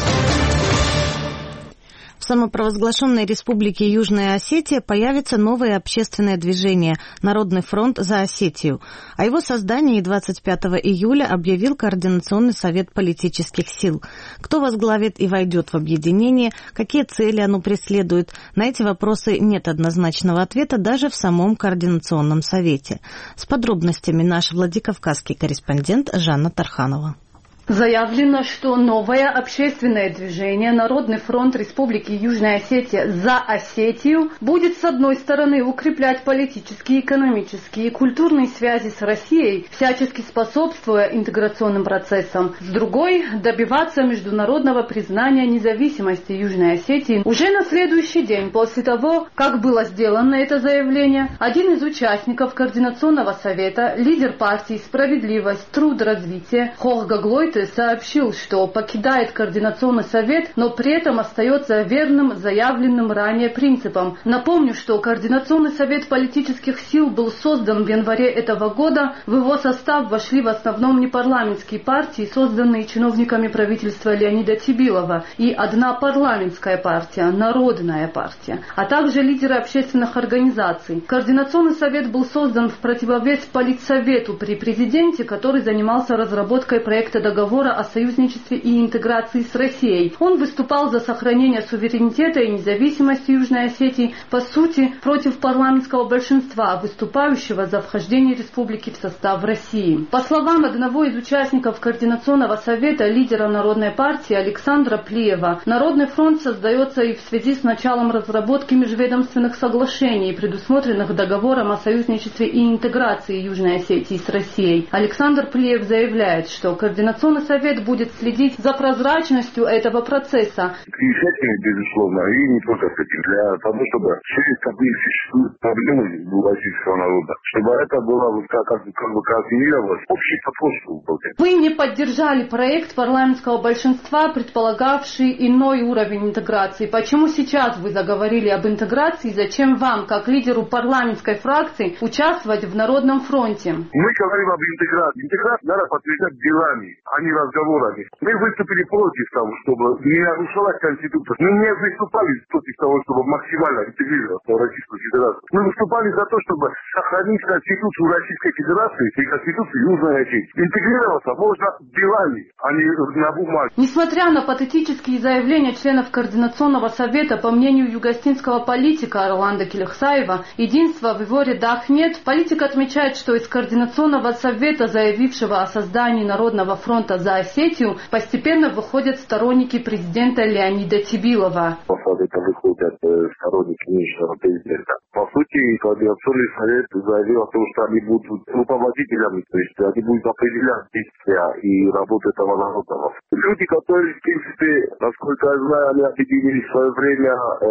В самопровозглашенной республике Южная Осетия появится новое общественное движение «Народный фронт за Осетию». О его создании 25 июля объявил Координационный совет политических сил. Кто возглавит и войдет в объединение, какие цели оно преследует, на эти вопросы нет однозначного ответа даже в самом Координационном совете. С подробностями наш владикавказский корреспондент Жанна Тарханова. Заявлено, что новое общественное движение «Народный фронт Республики Южная Осетия за Осетию» будет, с одной стороны, укреплять политические, экономические и культурные связи с Россией, всячески способствуя интеграционным процессам, с другой – добиваться международного признания независимости Южной Осетии. Уже на следующий день после того, как было сделано это заявление, один из участников Координационного совета, лидер партии «Справедливость, труд, развитие» Хохгаглой сообщил, что покидает Координационный совет, но при этом остается верным заявленным ранее принципам. Напомню, что Координационный совет политических сил был создан в январе этого года. В его состав вошли в основном непарламентские партии, созданные чиновниками правительства Леонида Тибилова, и одна парламентская партия, Народная партия, а также лидеры общественных организаций. Координационный совет был создан в противовес Политсовету при президенте, который занимался разработкой проекта договора о союзничестве и интеграции с Россией. Он выступал за сохранение суверенитета и независимости Южной Осетии, по сути, против парламентского большинства, выступающего за вхождение республики в состав России. По словам одного из участников Координационного совета, лидера Народной партии Александра Плиева, Народный фронт создается и в связи с началом разработки межведомственных соглашений, предусмотренных договором о союзничестве и интеграции Южной Осетии с Россией. Александр Плиев заявляет, что Координационный совет будет следить за прозрачностью этого процесса. И с этим, безусловно, и не только с этим, для того, чтобы через какие существуют проблемы у российского народа, чтобы это было как бы координировалось общий подход. Вы не поддержали проект парламентского большинства, предполагавший иной уровень интеграции. Почему сейчас вы заговорили об интеграции? Зачем вам, как лидеру парламентской фракции, участвовать в Народном фронте? Мы говорим об интеграции. Интеграцию надо подтверждать делами, а не разговорами. Мы выступили против того, чтобы не нарушалась Конституция. Мы не выступали против того, чтобы максимально интегрироваться в Российскую Федерацию. Мы выступали за то, чтобы сохранить Конституцию Российской Федерации и Конституцию Южной Осетии. Интегрироваться можно делами, а не на бумаге. Несмотря на патетические заявления членов Координационного совета, по мнению югостинского политика Роланда Келехсаева, единства в его рядах нет. Политик отмечает, что из Координационного совета, заявившего о создании Народного фронта за Осетию, постепенно выходят сторонники президента Леонида Тибилова. По совета выходят сторонники нынешнего президента. По сути, Координационный совет заявил о том, что они будут руководителями, то есть они будут определять действия и работу этого народа. Люди, которые, в принципе, насколько я знаю, они объединились в свое время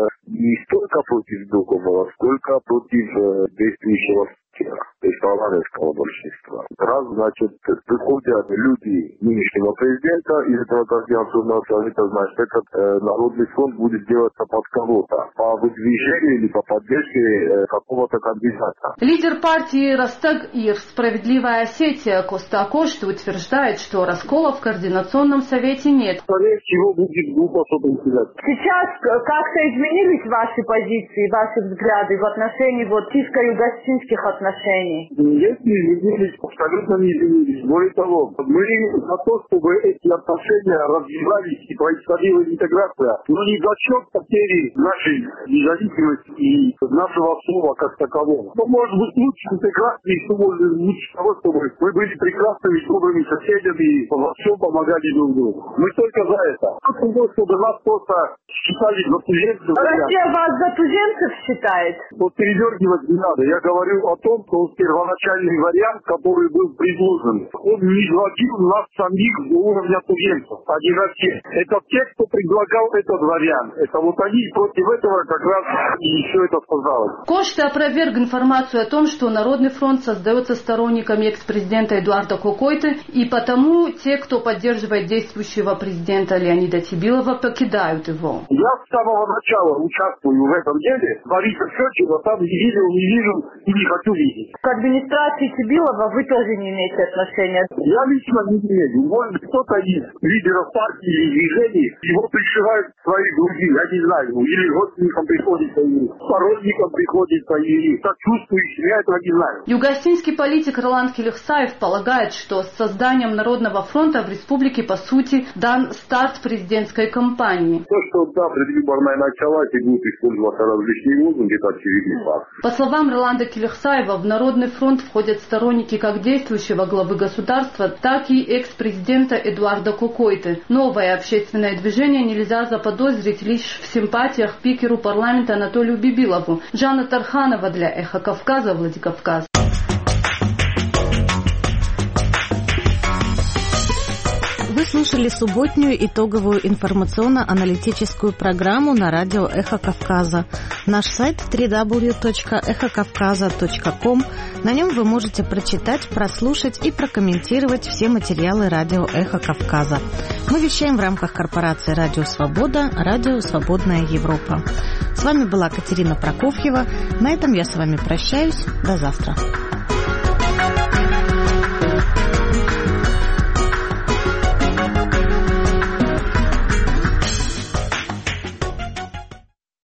не столько против Дугова, сколько против действующего то есть парламентского большинства. Раз, значит, приходят люди нынешнего президента из этого Координационного совета, значит, этот Народный фронт будет делаться под кого-то, по выдвижению или по поддержке какого-то кандидата. Лидер партии Ростег-Ир «Справедливая Осетия» Коста Акошты утверждает, что раскола в Координационном совете нет. Скорее всего, будет группа собственников. Сейчас как-то изменились ваши позиции, ваши взгляды в отношении сибирско-югостинских отношений? Нет, не изменились, абсолютно не изменились. Более того, мы за то, чтобы эти отношения развивались и происходила интеграция, но не за счет потери нашей независимости и нашего слова как такового. Что может быть лучше интеграции, что может быть лучше того, чтобы мы были прекрасными, добрыми соседями и во всем помогали друг другу. Мы только за это. Чтобы нас просто считали за туземцев. Россия вас за туземцев считает? Вот передергивать не надо. Я говорю о том, что первоначальный вариант, который был предложен, он не изводил нас самих до уровня туземцев, а не России. Это те, кто предлагал этот вариант. Это вот они против этого как раз и все это создалось. Кошты опроверг информацию о том, что Народный фронт создается сторонниками экс-президента Эдуарда Кокойты, и потому те, кто поддерживает действующего президента Леонида Тибилова, покидают его. Я с самого начала участвую в этом деле. Бориса Федчева там не вижу и не хочу видеть. К администрации Тибилова вы тоже не имеете отношения? Я лично не имею. Может, кто-то из лидеров партии или движений его пришивают к своей груди, я не знаю. Или родственникам приходится, или сторонникам приходится, или сочувствующим, я этого не знаю. Югостинский политик Роланд Келихсаев полагает, что с созданием Народного фронта в республике, по сути, дан старт президентской кампании. То, что да, предвыборная началась и будут использоваться различные лозунги, это очевидный факт. По словам Роланда Келихсаева, в Народный фронт входят сторонники как действующего главы государства, так и экс-президента Эдуарда Кокойты. Новое общественное движение нельзя заподозрить лишь в симпатиях спикеру парламента Анатолию Бибилову. Жанна Тарханова для «Эхо Кавказа», Владикавказ. Вы слушали субботнюю итоговую информационно-аналитическую программу на радио «Эхо Кавказа». Наш сайт www.эхокавказа.ком. На нем вы можете прочитать, прослушать и прокомментировать все материалы радио «Эхо Кавказа». Мы вещаем в рамках корпорации «Радио Свобода», «Радио Свободная Европа». С вами была Катерина Прокофьева. На этом я с вами прощаюсь. До завтра.